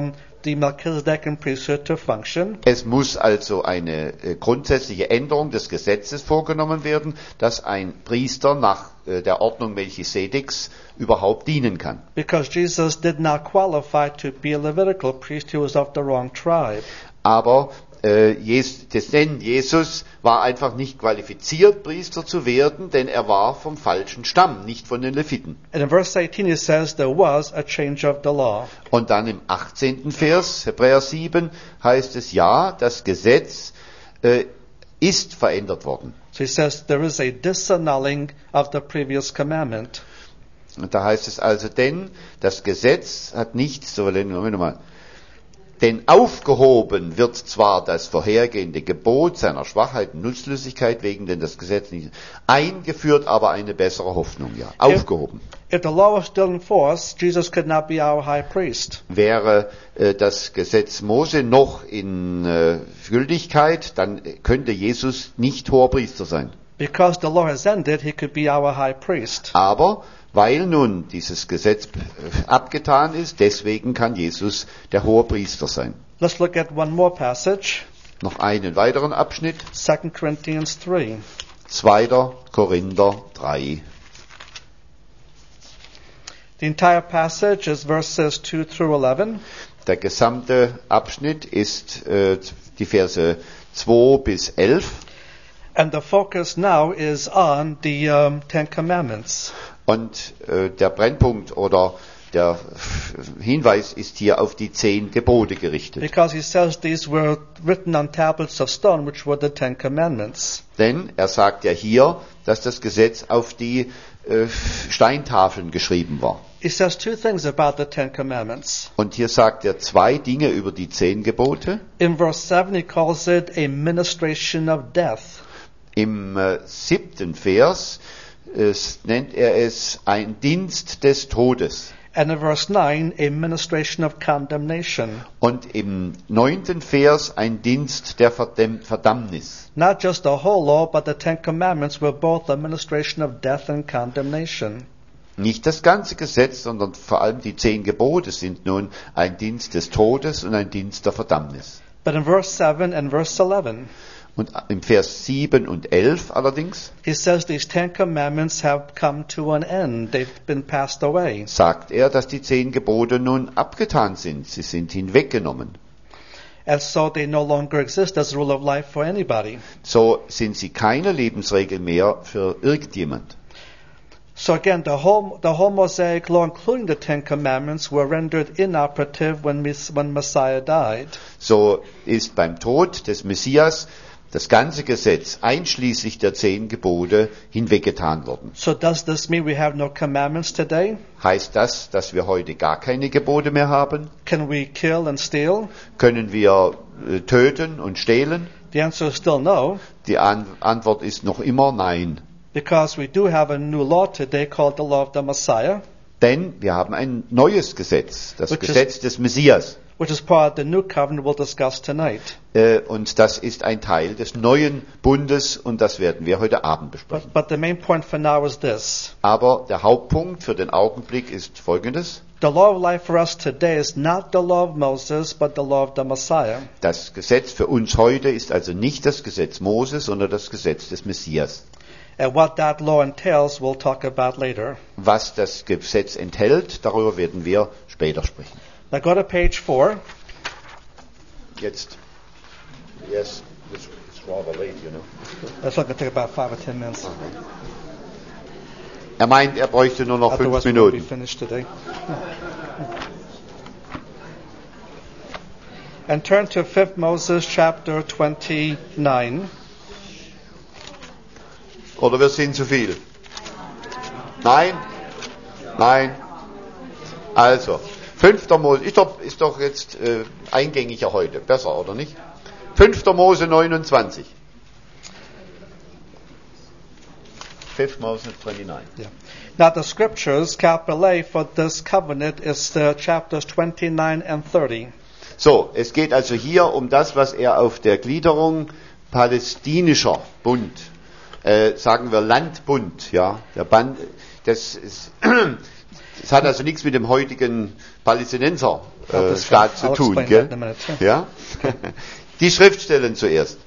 the Melchizedekan priesthood to function. Es muss also eine äh, grundsätzliche Änderung des Gesetzes vorgenommen werden, dass ein Priester nach äh, der Ordnung Melchisedeks überhaupt dienen kann. Because Jesus did not qualify to be a Levitical priest, he was of the wrong tribe. Aber äh, Jes- denn Jesus war einfach nicht qualifiziert, Priester zu werden, denn er war vom falschen Stamm, nicht von den Leviten. And in verse eighteen it says there was a change of the law. Und dann im achtzehnten Vers, Hebräer sieben, heißt es, ja, das Gesetz äh, ist verändert worden. So he says there is a disannulling of the previous commandment. Und da heißt es also, denn das Gesetz hat nicht, so, Moment mal, denn aufgehoben wird zwar das vorhergehende Gebot seiner Schwachheit und Nutzlosigkeit wegen, denn das Gesetz nicht, eingeführt aber eine bessere Hoffnung, ja, aufgehoben. If the law was still in force, Jesus could not be our high priest. Wäre äh, das Gesetz Mose noch in äh, Gültigkeit, dann könnte Jesus nicht Hoherpriester sein. Because the law has ended, he could be our high priest. Aber weil nun dieses Gesetz abgetan ist, deswegen kann Jesus der Hohepriester sein. Let's look at one more passage, Noch einen weiteren Abschnitt, Second Corinthians three. zweiter Korinther drei. The entire passage is verses two through eleven. Der gesamte Abschnitt ist äh, die Verse zwei bis elf. And the focus now is on the um, Ten Commandments. Und äh, der Brennpunkt oder der Hinweis ist hier auf die zehn Gebote gerichtet. Because he says these were written on tablets of stone, which were the Ten Commandments. Denn er sagt ja hier, dass das Gesetz auf die äh, Steintafeln geschrieben war. He says two things about the Ten Commandments. Und hier sagt er zwei Dinge über die zehn Gebote. In verse seven, he calls it a ministration of death. Im äh, siebten Vers äh, nennt er es ein Dienst des Todes. And in verse nine, a ministration of condemnation. Und im neunten Vers ein Dienst der Verdämm- Verdammnis. Not just the whole law, but the Ten Commandments were both a ministration of death and condemnation. Nicht das ganze Gesetz, sondern vor allem die zehn Gebote sind nun ein Dienst des Todes und ein Dienst der Verdammnis. But in verse seven and verse eleven, Und im Vers sieben und elf allerdings he says these Ten Commandments have come to an end. They've been passed away. sagt er, dass die zehn Gebote nun abgetan sind. Sie sind hinweggenommen. And so they no longer exist as a rule of life for anybody. So sind sie keine Lebensregel mehr für irgendjemand. So again, the whole, the whole Mosaic law, including the Ten Commandments, were rendered inoperative when, when Messiah died. So ist beim Tod des Messias das ganze Gesetz, einschließlich der zehn Gebote, hinweggetan worden. So does this mean we have no commandments today? Heißt das, dass wir heute gar keine Gebote mehr haben? Can we kill and steal? Können wir äh, töten und stehlen? The answer is still no, Die An- Antwort ist noch immer nein. because we do have a new law today called the law of the Messiah, Denn wir haben ein neues Gesetz, das Which is- Gesetz des Messias. which is part of the new covenant we'll discuss tonight. Äh, und das ist ein Teil des neuen Bundes und das werden wir heute Abend besprechen. But, but the main point for now is this. Aber der Hauptpunkt für den Augenblick ist folgendes. The law of life for us today is not the law of Moses, but the law of the Messiah. Das Gesetz für uns heute ist also nicht das Gesetz Moses, sondern das Gesetz des Messias. And what that law entails, we'll talk about later. Was das Gesetz enthält, darüber werden wir später sprechen. Now go to page four. Jetzt. Yes, it's, it's rather late, you know. That's not going to take about five or ten minutes. Er meint, er bräuchte nur noch fünf Otherwise, we won't be Minuten. finished today. And turn to fifth Moses chapter twenty-nine. Oder wir sind zu viel? Nein? Nein? Also, fünfter Mose, ist doch, ist doch jetzt äh, eingängiger heute, besser, oder nicht? fünfter Mose neunundzwanzig. fifth Moses twenty-nine. Yeah. Now the scriptures, capital A, for this covenant is uh, chapters twenty-nine and thirty. So, es geht also hier um das, was er auf der Gliederung palästinischer Bund, äh, sagen wir Landbund, ja, der Band, das ist, Das hat also nichts mit dem heutigen Palästinenser äh, I'll discuss- Staat zu I'll tun, explain gell? that in a minute, yeah. Ja? Die Schriftstellen zuerst.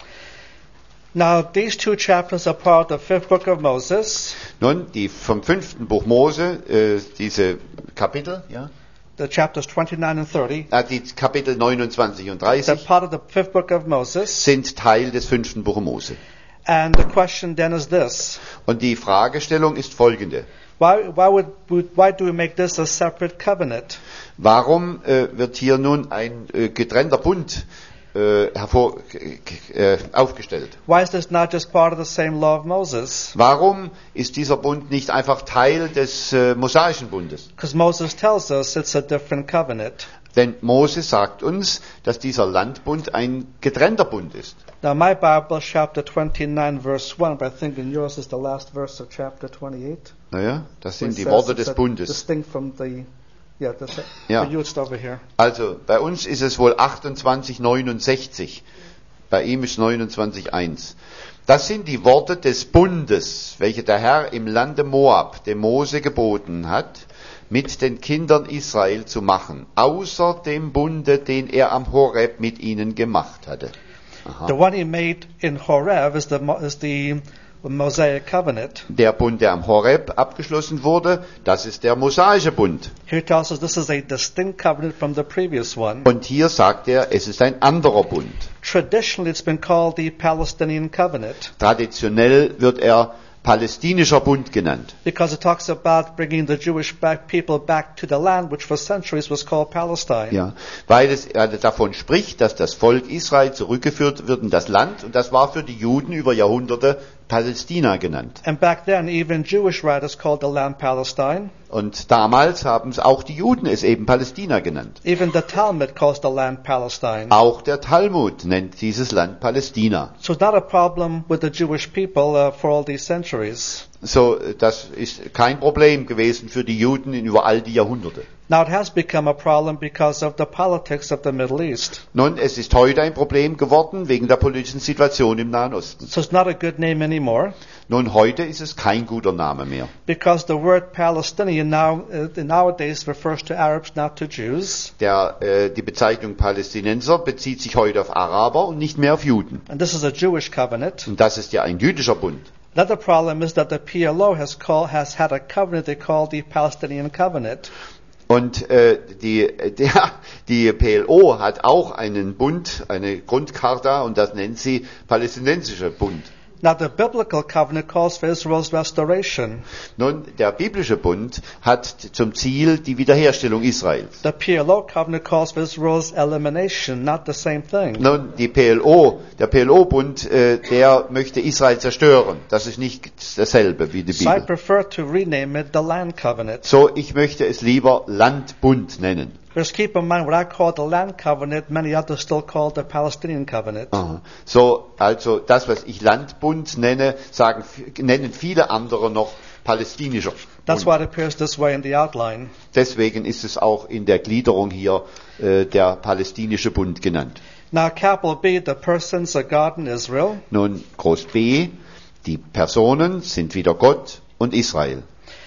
Now, these two chapters are part of the fifth book of Moses. Nun, die vom fünften Buch Mose, äh, diese Kapitel, ja? The chapters twenty-nine and thirty. Ah, die Kapitel neunundzwanzig und They're dreißig part of the fifth book of Moses. sind Teil des fünften Buches Mose. And the question then is this. Und die Fragestellung ist folgende. Why, why, would, would, why do we make this a separate covenant? Warum äh, wird hier nun ein äh, getrennter Bund äh, hervor, äh, aufgestellt? Why is this not just part of the same law of Moses? Warum ist dieser Bund nicht einfach Teil des äh, mosaischen Bundes? Because Moses tells us it's a different covenant. Denn Mose sagt uns, dass dieser Landbund ein getrennter Bund ist. Now, my Bible, chapter twenty-nine, verse one, but I think in yours is the last verse of chapter twenty-eight. Naja, das where sind it die says Worte it's des a Bundes. Distinct from the, yeah, that's it. Ja. For you, it's over here. Also, bei uns ist es wohl achtundzwanzig neunundsechzig. Bei ihm ist neunundzwanzig eins. Das sind die Worte des Bundes, welche der Herr im Lande Moab dem Mose geboten hat, mit den Kindern Israel zu machen, außer dem Bunde, den er am Horeb mit ihnen gemacht hatte. Aha. The one he made in Horeb is the, Mo- is the Mosaic covenant. Der Bund, der am Horeb abgeschlossen wurde, das ist der mosaische Bund. Here it tells us this is a distinct covenant from the previous one. Und hier sagt er, es ist ein anderer Bund. Traditionally, it's been called the Palestinian covenant Traditionell wird er palästinischer Bund genannt. because it talks about bringing the Jewish back, people back to the land, which for centuries was called Palestine. Ja, weil es äh, davon spricht, dass das Volk Israel zurückgeführt wird in das Land, und das war für die Juden über Jahrhunderte Palästina genannt. And back then, even Jewish writers called the land Palestine. Und damals haben es auch die Juden es eben Palästina genannt. Even the Talmud calls the land Palestine. Auch der Talmud nennt dieses Land Palästina. So it's not a problem with the Jewish people uh, for all these centuries. So, äh, das ist kein Problem gewesen für die Juden in über all die Jahrhunderte. Now it has become a problem because of the politics of the Middle East. Nun, es ist heute ein Problem geworden wegen der politischen Situation im Nahen Osten. So it's not a good name anymore Nun, heute ist es kein guter Name mehr. because the word Palestinian now uh, nowadays refers to Arabs, not to Jews. Der, äh, die Bezeichnung Palästinenser bezieht sich heute auf Araber und nicht mehr auf Juden. And this is a Jewish covenant. Und das ist ja ein jüdischer Bund. Another problem is that the P L O has called, has had a covenant they call the Palestinian covenant. Und äh, die, der, die P L O hat auch einen Bund, eine Grundcharta, und das nennt sie Palästinensischer Bund. Now the biblical covenant calls for Israel's restoration. Nun, der biblische Bund hat zum Ziel die Wiederherstellung Israels. The P L O covenant calls for Israel's elimination, not the same thing. Nun, die P L O, der P L O-Bund, äh, der möchte Israel zerstören. Das ist nicht dasselbe wie die So I Bibel. prefer to rename it the land covenant. So, ich möchte es lieber Landbund nennen. Just keep in mind what I call the land covenant, many others still call the Palestinian covenant. Aha. So, also das, was ich Landbund nenne, sagen, nennen viele andere noch palästinischer That's Bund. why it appears this way in the outline. Deswegen ist es auch in der Gliederung hier äh, der palästinische Bund genannt. Now capital B, the persons of God in Israel. Nun, Groß B, die Personen sind wieder Gott und Israel.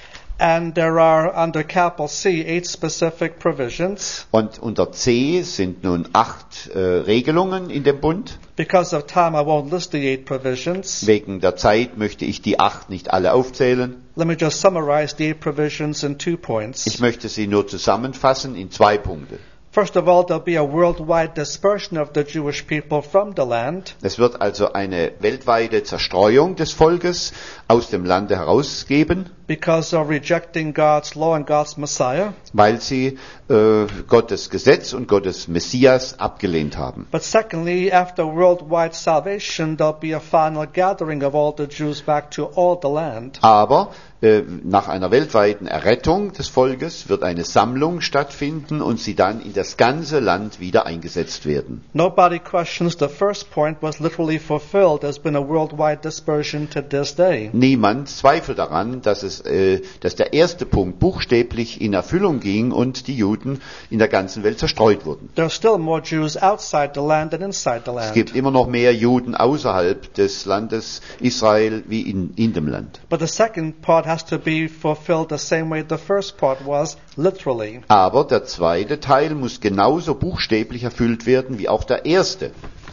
And there are, under capital C, eight specific provisions. Und unter C sind nun acht äh, Regelungen in dem Bund. Because of time, I won't list the eight provisions. Wegen der Zeit möchte ich die acht nicht alle aufzählen. Let me just summarize the eight provisions in two points. Ich möchte sie nur zusammenfassen in zwei Punkte. First of all, there'll be a worldwide dispersion of the Jewish people from the land. Es wird also eine weltweite Zerstreuung des Volkes aus dem Lande herausgeben, Because of rejecting God's law and God's Messiah. weil sie äh, Gottes Gesetz und Gottes Messias abgelehnt haben. But secondly, after worldwide salvation, there'll be a final gathering of all the Jews back to all the land. Aber äh, nach einer weltweiten Errettung des Volkes wird eine Sammlung stattfinden und sie dann in das ganze Land wieder eingesetzt werden. Nobody questions the first point was literally fulfilled. There's been a worldwide dispersion to this day. Niemand zweifelt daran, dass es dass, äh, dass der erste Punkt buchstäblich in Erfüllung ging und die Juden in der ganzen Welt zerstreut wurden. There are still more Jews outside the land than inside the Es land. gibt immer noch mehr Juden außerhalb des Landes Israel wie in, in dem Land. But the second part has to be fulfilled the same way the first part was, literally. Aber der zweite Teil muss genauso buchstäblich erfüllt werden wie auch der erste.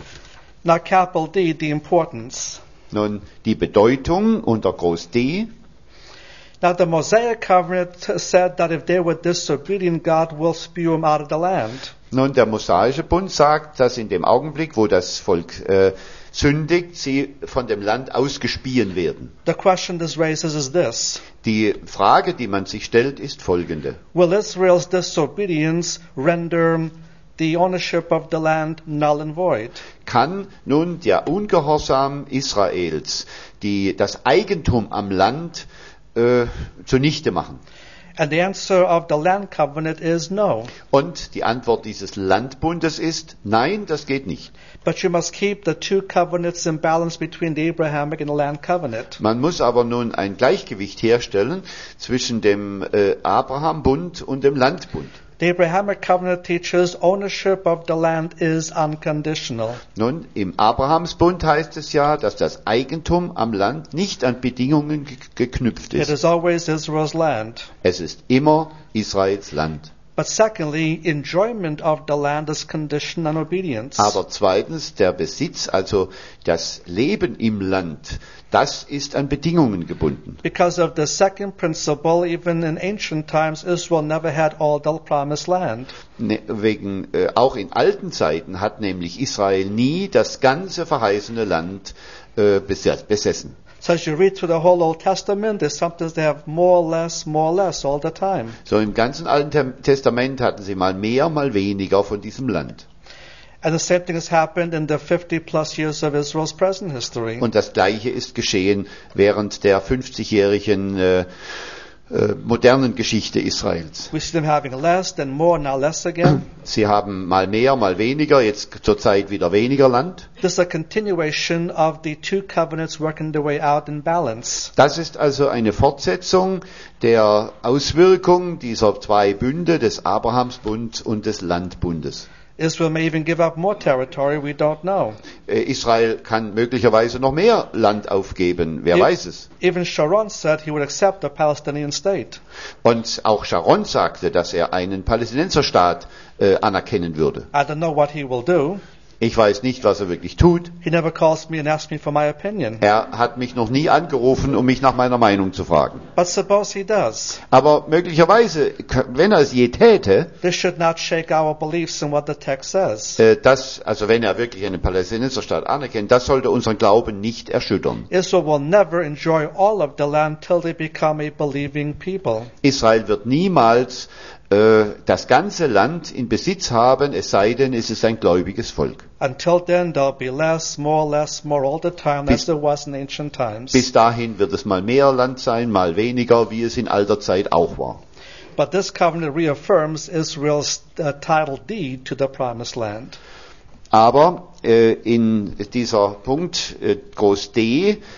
Now capital D, the importance. Nun, die Bedeutung unter Groß D. Now the Mosaic covenant said that if they were disobedient, God will spew them out of the land. Nun, der Mosaische Bund sagt, dass in dem Augenblick, wo das Volk äh, sündigt, sie von dem Land ausgespien werden. The question this raises is this. Die Frage, die man sich stellt, ist folgende. Will Israel's disobedience render the ownership of the land null and void? Kann nun der Ungehorsam Israels die, das Eigentum am Land äh, zunichte machen? And the answer of the land covenant is no. Und die Antwort dieses Landbundes ist, nein, das geht nicht. But you must keep the two covenants in balance between the Abrahamic and the land covenant. Man muss aber nun ein Gleichgewicht herstellen zwischen dem äh, Abraham-Bund und dem Landbund. The Abrahamic covenant teaches ownership of the land is unconditional. Nun, im Abrahamsbund heißt es ja, dass das Eigentum am Land nicht an Bedingungen ge- geknüpft It ist. is always Israel's land. Es ist immer Israels Land. But secondly, enjoyment of the land is conditioned on obedience. Aber zweitens, der Besitz, also das Leben im Land, das ist an Bedingungen gebunden. Because of the second principle, even in ancient times, Israel never had all the promised land. Ne, wegen, äh, auch in alten Zeiten hat nämlich Israel nie das ganze verheißene Land äh, bes- besessen. So as you read through the whole Old Testament, there's sometimes they have more, less, more, less all the time. So im ganzen Alten Tem- Testament hatten sie mal mehr, mal weniger von diesem Land. And the same thing has happened in the fifty plus years of Israel's present history. Und das Gleiche ist geschehen während der fünfzigjährigen äh, äh, modernen Geschichte Israels. We see them having less, then more, now less again. Sie haben mal mehr, mal weniger, jetzt zur Zeit wieder weniger Land. This is a continuation of the two covenants working their way out in balance. Das ist also eine Fortsetzung der Auswirkung dieser zwei Bünde, des Abrahamsbunds und des Landbundes. Israel may even give up more territory, we don't know. Äh, Israel kann möglicherweise noch mehr Land aufgeben, wer Ja. weiß es. Even Sharon said he would accept a Palestinian state. Und auch Sharon sagte, dass er einen Palästinenserstaat äh, anerkennen würde. I don't know what he will do. Ich weiß nicht, was er wirklich tut. He never calls me and asks me for my opinion. Er hat mich noch nie angerufen, um mich nach meiner Meinung zu fragen. But suppose he does. Aber möglicherweise, wenn er es je täte, This should not shake our beliefs in what the text says. äh, das, also wenn er wirklich einen Palästinenserstaat anerkennt, das sollte unseren Glauben nicht erschüttern. Israel will never enjoy all of the land till they become a believing people. Israel wird niemals äh, das ganze Land in Besitz haben, es sei denn, es ist ein gläubiges Volk. Until then, there'll be less, more, less, more all the time, Bis- as there was in ancient times. Bis dahin wird es mal mehr Land sein, mal weniger, wie es in alter Zeit auch war. But this covenant reaffirms Israel's uh, title deed to the promised land. Aber äh, in dieser Punkt äh, Groß D, äh,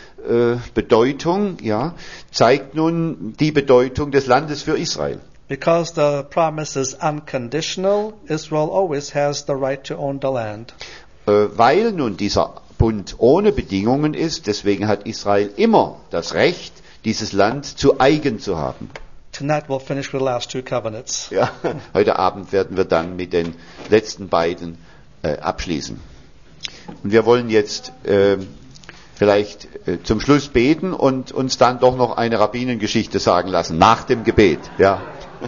Bedeutung, ja, zeigt nun die Bedeutung des Landes für Israel. Because the promise is unconditional, Israel always has the right to own the land. Äh, weil nun dieser Bund ohne Bedingungen ist, deswegen hat Israel immer das Recht, dieses Land zu eigen zu haben. Tonight we'll finish with the last two covenants. Ja, heute Abend werden wir dann mit den letzten beiden äh, abschließen. Und wir wollen jetzt äh, vielleicht äh, zum Schluss beten und uns dann doch noch eine Rabbinengeschichte sagen lassen, nach dem Gebet. Ja.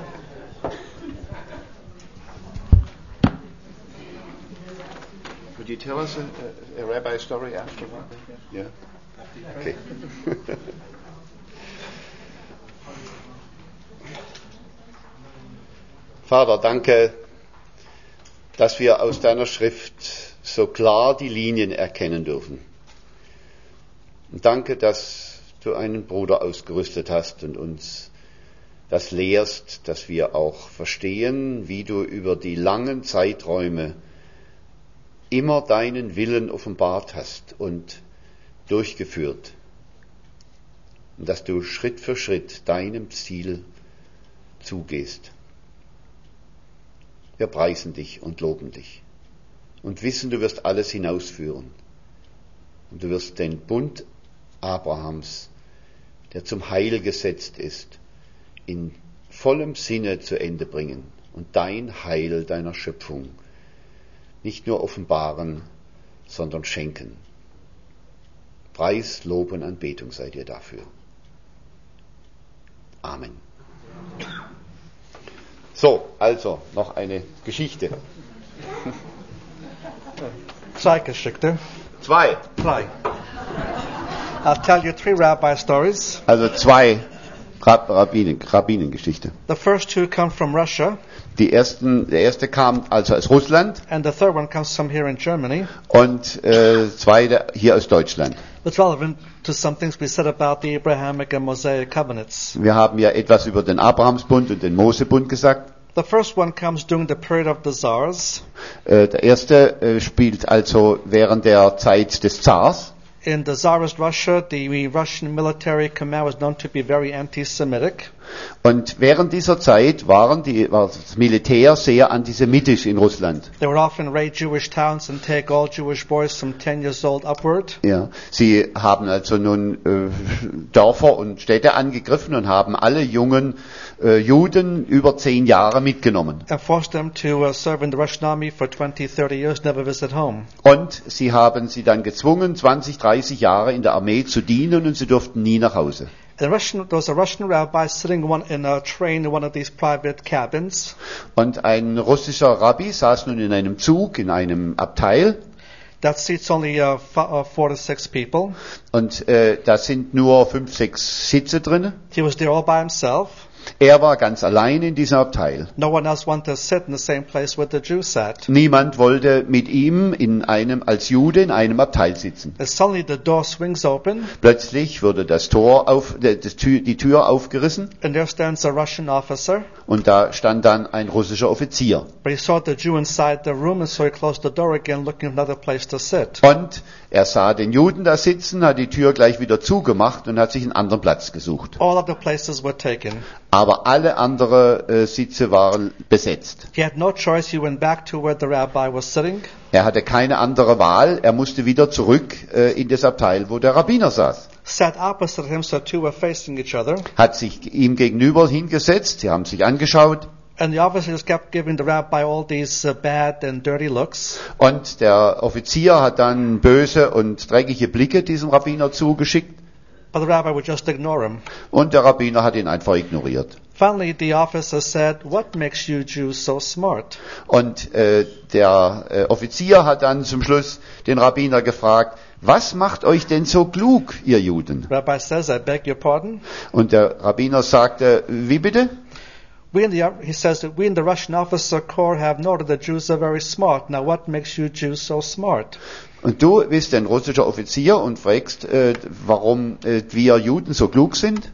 Could you tell us a, a, a rabbi story afterward? Yeah. Okay. Vater, danke, dass wir aus deiner Schrift so klar die Linien erkennen dürfen. Und danke, dass du einen Bruder ausgerüstet hast und uns das lehrst, dass wir auch verstehen, wie du über die langen Zeiträume immer deinen Willen offenbart hast und durchgeführt. und dass du Schritt für Schritt deinem Ziel zugehst. Wir preisen dich und loben dich und wissen, du wirst alles hinausführen. Und du wirst den Bund Abrahams, der zum Heil gesetzt ist, in vollem Sinne zu Ende bringen und dein Heil deiner Schöpfung nicht nur offenbaren, sondern schenken. Preis, Lob und Anbetung sei dir dafür. Amen. So, also noch eine Geschichte. Zwei Geschichte. Zwei. Drei. I'll tell you three rabbi stories. Also zwei Rab- Rabbinen, Rabbinengeschichte. The first two come from Russia, Die ersten, der erste kam also aus Russland and the third one comes from here in Germany. und äh, zweite hier aus Deutschland. It's relevant to some things we said about the Abrahamic and Mosaic covenants. Wir haben ja etwas über den Abrahamsbund und den Mosebund gesagt. The first one comes during the period of the Tsars. Äh, der erste äh, spielt also während der Zeit des Zars. In the Tsarist Russia, the Russian military command was known to be very anti-Semitic. Und während dieser Zeit waren die, war das Militär sehr antisemitisch in Russland. They would often raid Jewish towns and take all Jewish boys from ten years old upward. Ja, sie haben also nun äh, Dörfer und Städte angegriffen und haben alle jungen äh, Juden über zehn Jahre mitgenommen. And forced them to uh, serve in the Russian army for twenty, thirty years, never visit home. Und sie haben sie dann gezwungen, zwanzig, dreißig Jahre in der Armee zu dienen und sie durften nie nach Hause. And Russian, there was a Russian rabbi sitting one, in a train in one of these private cabins. Und ein russischer Rabbi saß nun in einem Zug, in einem Abteil. That seats only uh, f- uh, four to six people. Und äh, da sind nur fünf, sechs Sitze drin. He was there all by himself. Er war ganz allein in diesem Abteil. No one else wanted to sit in the same place where the Jews sat. Niemand wollte mit ihm in einem, als Jude in einem Abteil sitzen. And suddenly the door swings open, Plötzlich wurde das Tor auf, das Tür, die Tür aufgerissen and there stands a Russian officer. und da stand dann ein russischer Offizier. But he saw the Jew inside the room, and so he closed the door again, looking for another place to sit. Und er sah den Juden da sitzen, hat die Tür gleich wieder zugemacht und hat sich einen anderen Platz gesucht. All other places were taken. Aber alle anderen äh, Sitze waren besetzt. He had no choice. He went back to where the rabbi was sitting. Er hatte keine andere Wahl. Er musste wieder zurück äh, in das Abteil, wo der Rabbiner saß. Sat opposite him, so two were facing each other. Hat sich ihm gegenüber hingesetzt. Sie haben sich angeschaut. And the officer just kept giving the rabbi all these uh, bad and dirty looks. Und der Offizier hat dann böse und dreckige Blicke diesem Rabbiner zugeschickt. But the rabbi would just ignore him. Und der Rabbiner hat ihn einfach ignoriert. Finally, the officer said, "What makes you Jews so smart?" Und äh, der äh, Offizier hat dann zum Schluss den Rabbiner gefragt, was macht euch denn so klug, ihr Juden? The rabbi says, "I beg your pardon." Und der Rabbiner sagte, wie bitte? We in the, he says that we in the Russian officer corps have noted that Jews are very smart. Now, what makes you Jews so smart? Und du bist ein russischer Offizier und fragst, äh, warum äh, wir Juden so klug sind?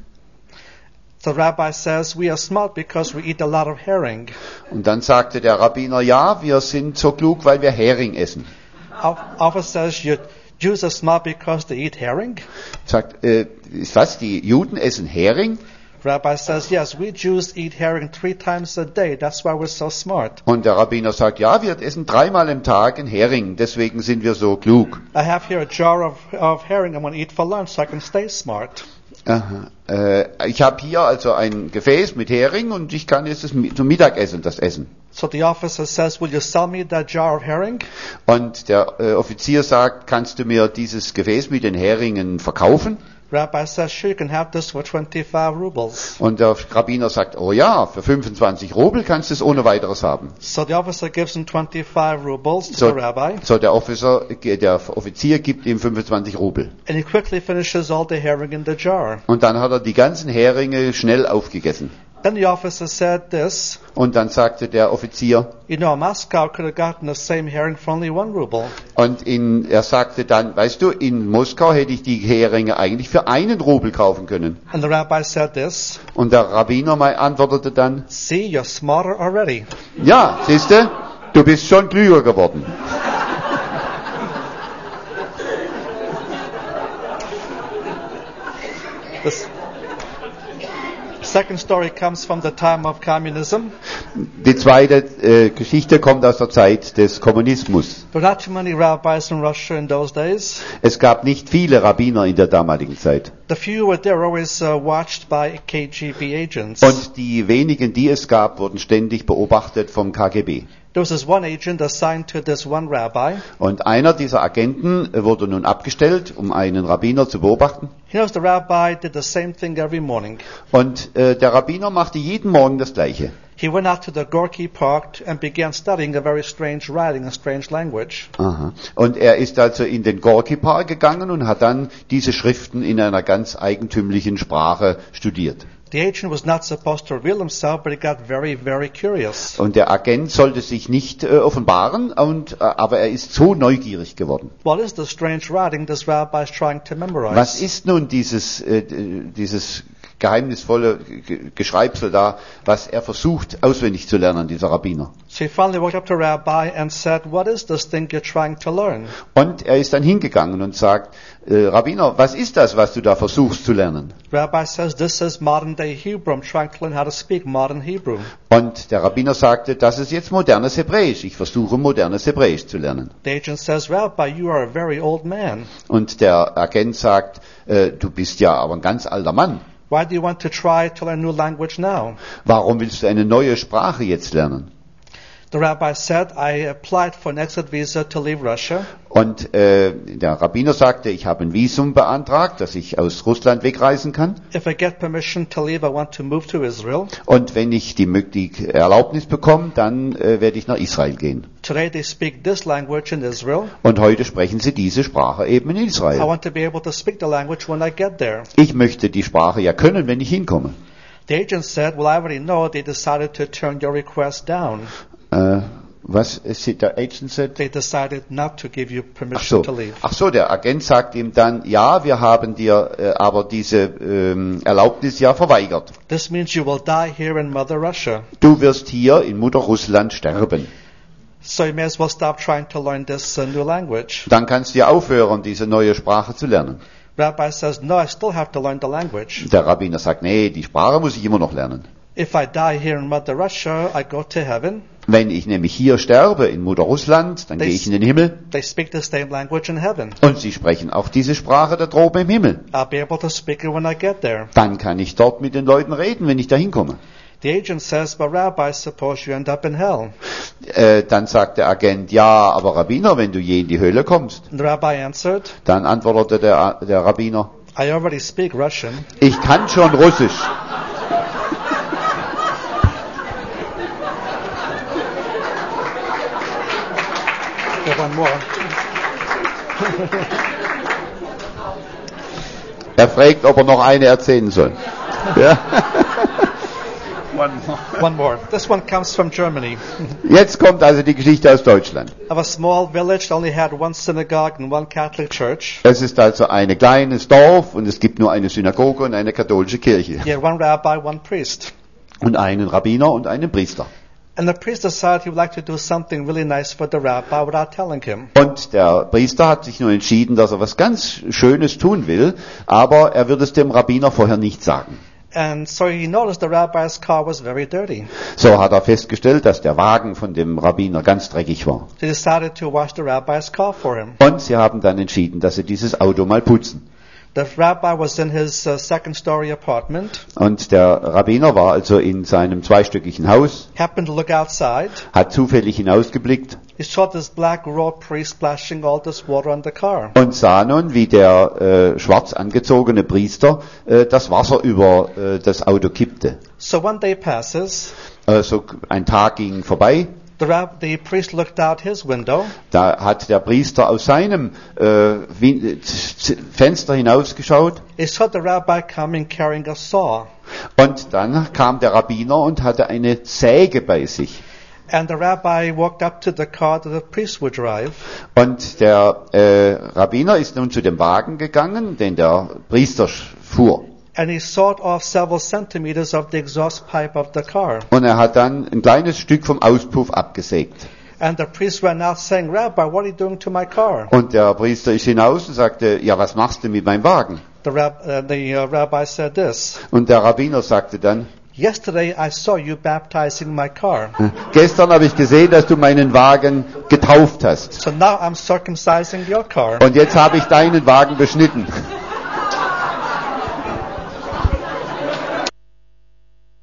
The rabbi says, "We are smart because we eat a lot of herring." Und dann sagte der Rabbiner, ja, wir sind so klug, weil wir Hering essen. Al- Officer says, "You Jews are smart because they eat herring." Sagt, äh, was, die Juden essen Hering? Rabbi says, "Yes, we Jews eat herring three times a day. That's why we're so smart." Und der Rabbiner sagt, ja, wir essen dreimal im Tag einen Hering, deswegen sind wir so klug. I have here a jar of, of herring I'm going to eat for lunch so I can stay smart. Aha. Äh, ich habe hier also ein Gefäß mit Hering und ich kann jetzt das, Mi- zum Mittagessen das essen. So the officer says, "Will you sell me that jar of herring?" Und der äh, Offizier sagt, kannst du mir dieses Gefäß mit den Heringen verkaufen? Rabbi says, "Sure, you can have this for twenty-five rubles." Und der Rabbiner sagt, oh ja, für fünfundzwanzig Rubel kannst du es ohne weiteres haben. So the officer gives him twenty-five rubles to So, the rabbi, so der, Officer, der Offizier gibt ihm fünfundzwanzig Rubel. and he quickly finishes all the herring in the jar. Und dann hat er die ganzen Heringe schnell aufgegessen. Then the officer said this, Und dann sagte der Offizier, "You know, Moscow could have gotten the same herring for only one ruble." und in, er sagte dann, weißt du, in Moskau hätte ich die Heringe eigentlich für einen Rubel kaufen können. And the rabbi said this, Und der Rabbiner mal antwortete dann, "See, you're smarter already." ja, siehste, du bist schon klüger geworden. This, second story comes from the time of communism. Die zweite äh, Geschichte kommt aus der Zeit des Kommunismus. There were not too many rabbis in Russia in those days. Es gab nicht viele Rabbiner in der damaligen Zeit. The few who were there were always uh, watched by K G B agents. Und die wenigen, die es gab, wurden ständig beobachtet vom K G B. There was this one agent assigned to this one rabbi. Und einer dieser Agenten wurde nun abgestellt, um einen Rabbiner zu beobachten. He knows the rabbi did the same thing every morning. Und äh, der Rabbiner machte jeden Morgen das Gleiche. He went out to the Gorky Park and began studying a very strange writing, a strange language. Aha. Und er ist also in den Gorky Park gegangen und hat dann diese Schriften in einer ganz eigentümlichen Sprache studiert. The agent was not supposed to reveal himself, but he got very, very curious. Und der Agent sollte sich nicht äh, offenbaren, und, äh, aber er ist so neugierig geworden. What is the strange writing this rabbi is trying to memorize? Was ist nun dieses, äh, dieses geheimnisvolle G- Geschreibsel da, was er versucht auswendig zu lernen, dieser Rabbiner? So he finally walked up to Rabbi and said, "What is this thing you're trying to learn?" Und er ist dann hingegangen und sagt, äh, Rabbiner, was ist das, was du da versuchst zu lernen? Rabbi says, "This is modern day Hebrew. I'm trying to learn how to speak modern Hebrew." Und der Rabbiner sagte, das ist jetzt modernes Hebräisch. Ich versuche modernes Hebräisch zu lernen. The agent says, "Rabbi, you are a very old man. Und der Agent sagt, äh, du bist ja aber ein ganz alter Mann. Why do you want to try to learn a new language now?" Warum willst du eine neue Sprache jetzt lernen? The rabbi said, "I applied for an exit visa to leave Russia. Und äh, der Rabbiner sagte, ich habe ein Visum beantragt, dass ich aus Russland wegreisen kann. If I get permission to leave, I want to move to Israel." Und wenn ich die, die Erlaubnis bekomme, dann äh, werde ich nach Israel gehen. Today they speak this language in Israel. Und heute sprechen sie diese Sprache eben in I Israel. want to be able to speak the language when I get there. Ich möchte die Sprache ja können, wenn ich hinkomme. The agent said, "Well, I already know they decided to turn your request down. Äh, was ist der Agent said? They decided not to give you Ach permission so. to leave." Ach so, der Agent sagt ihm dann, ja, wir haben dir äh, aber diese ähm, Erlaubnis ja verweigert. This means you will die here in Mother Russia. Du wirst hier in Mutter Russland sterben. So you may as well stop trying to learn this uh, new language. Dann kannst du ja aufhören, diese neue Sprache zu lernen. Rabbi says, "No, I still have to learn the language. Der Rabbiner sagt, nee, die Sprache muss ich immer noch lernen. If I die here in Mother Russia, I go to heaven. Wenn ich nämlich hier sterbe, in Mutter Russland, dann gehe ich in den Himmel. They speak the same language in heaven. Und sie sprechen auch diese Sprache da droben im Himmel. I'll be able to speak it when I get there." Dann kann ich dort mit den Leuten reden, wenn ich da hinkomme. The agent says, "But Rabbi, suppose you end up in hell." Äh, dann sagt der Agent, ja, aber Rabbiner, wenn du je in die Hölle kommst. And the rabbi answered, Dann antwortete der, der Rabbiner, "I already speak Russian." ich kann schon Russisch. There's one more. Er fragt, ob er noch eine erzählen soll. Ja. One more. One more. This one comes from Germany. Jetzt kommt also die Geschichte aus Deutschland. Of a small village that only had one synagogue and one Catholic church. Es ist also ein kleines Dorf und es gibt nur eine Synagoge und eine katholische Kirche. You had one rabbi, one priest. Und einen Rabbiner und einen Priester. And the priest decided he would like to do something really nice for the rabbi without telling him. Und der Priester hat sich nun entschieden, dass er was ganz Schönes tun will, aber er wird es dem Rabbiner vorher nicht sagen. And so he noticed the rabbi's car was very dirty. So hat er festgestellt, dass der Wagen von dem Rabbiner ganz dreckig war. So he decided to wash the rabbi's car for him. Und sie haben dann entschieden, dass sie dieses Auto mal putzen. The rabbi was in his uh, second-story apartment. Und der Rabbiner war also in seinem zweistöckigen Haus, Happened to look outside. hat zufällig hinausgeblickt He saw this black robed priest splashing all this water on the car. und sah nun, wie der äh, schwarz angezogene Priester äh, das Wasser über äh, das Auto kippte. So one day passes. Also ein Tag ging vorbei. The, rab- the priest looked out his window. Da hat der Priester aus seinem äh, Win- Z- Fenster hinausgeschaut He saw the rabbi coming carrying a saw. und dann kam der Rabbiner und hatte eine Säge bei sich. And the rabbi walked up to the car that the priest would drive. Und der äh, Rabbiner ist nun zu dem Wagen gegangen, den der Priester fuhr. And he sawed off several centimeters of the exhaust pipe of the car. Und er hat dann ein kleines Stück vom Auspuff abgesägt. And the priest ran out saying, Rabbi, what are you doing to my car? Und der Priester ist hinaus und sagte, ja, was machst du mit meinem Wagen? The, rab- uh, the uh, rabbi said this, Und der Rabbiner sagte dann, yesterday I saw you baptizing my car. gestern habe ich gesehen, dass du meinen Wagen getauft hast. So now I'm circumcising your car. Und jetzt habe ich deinen Wagen beschnitten.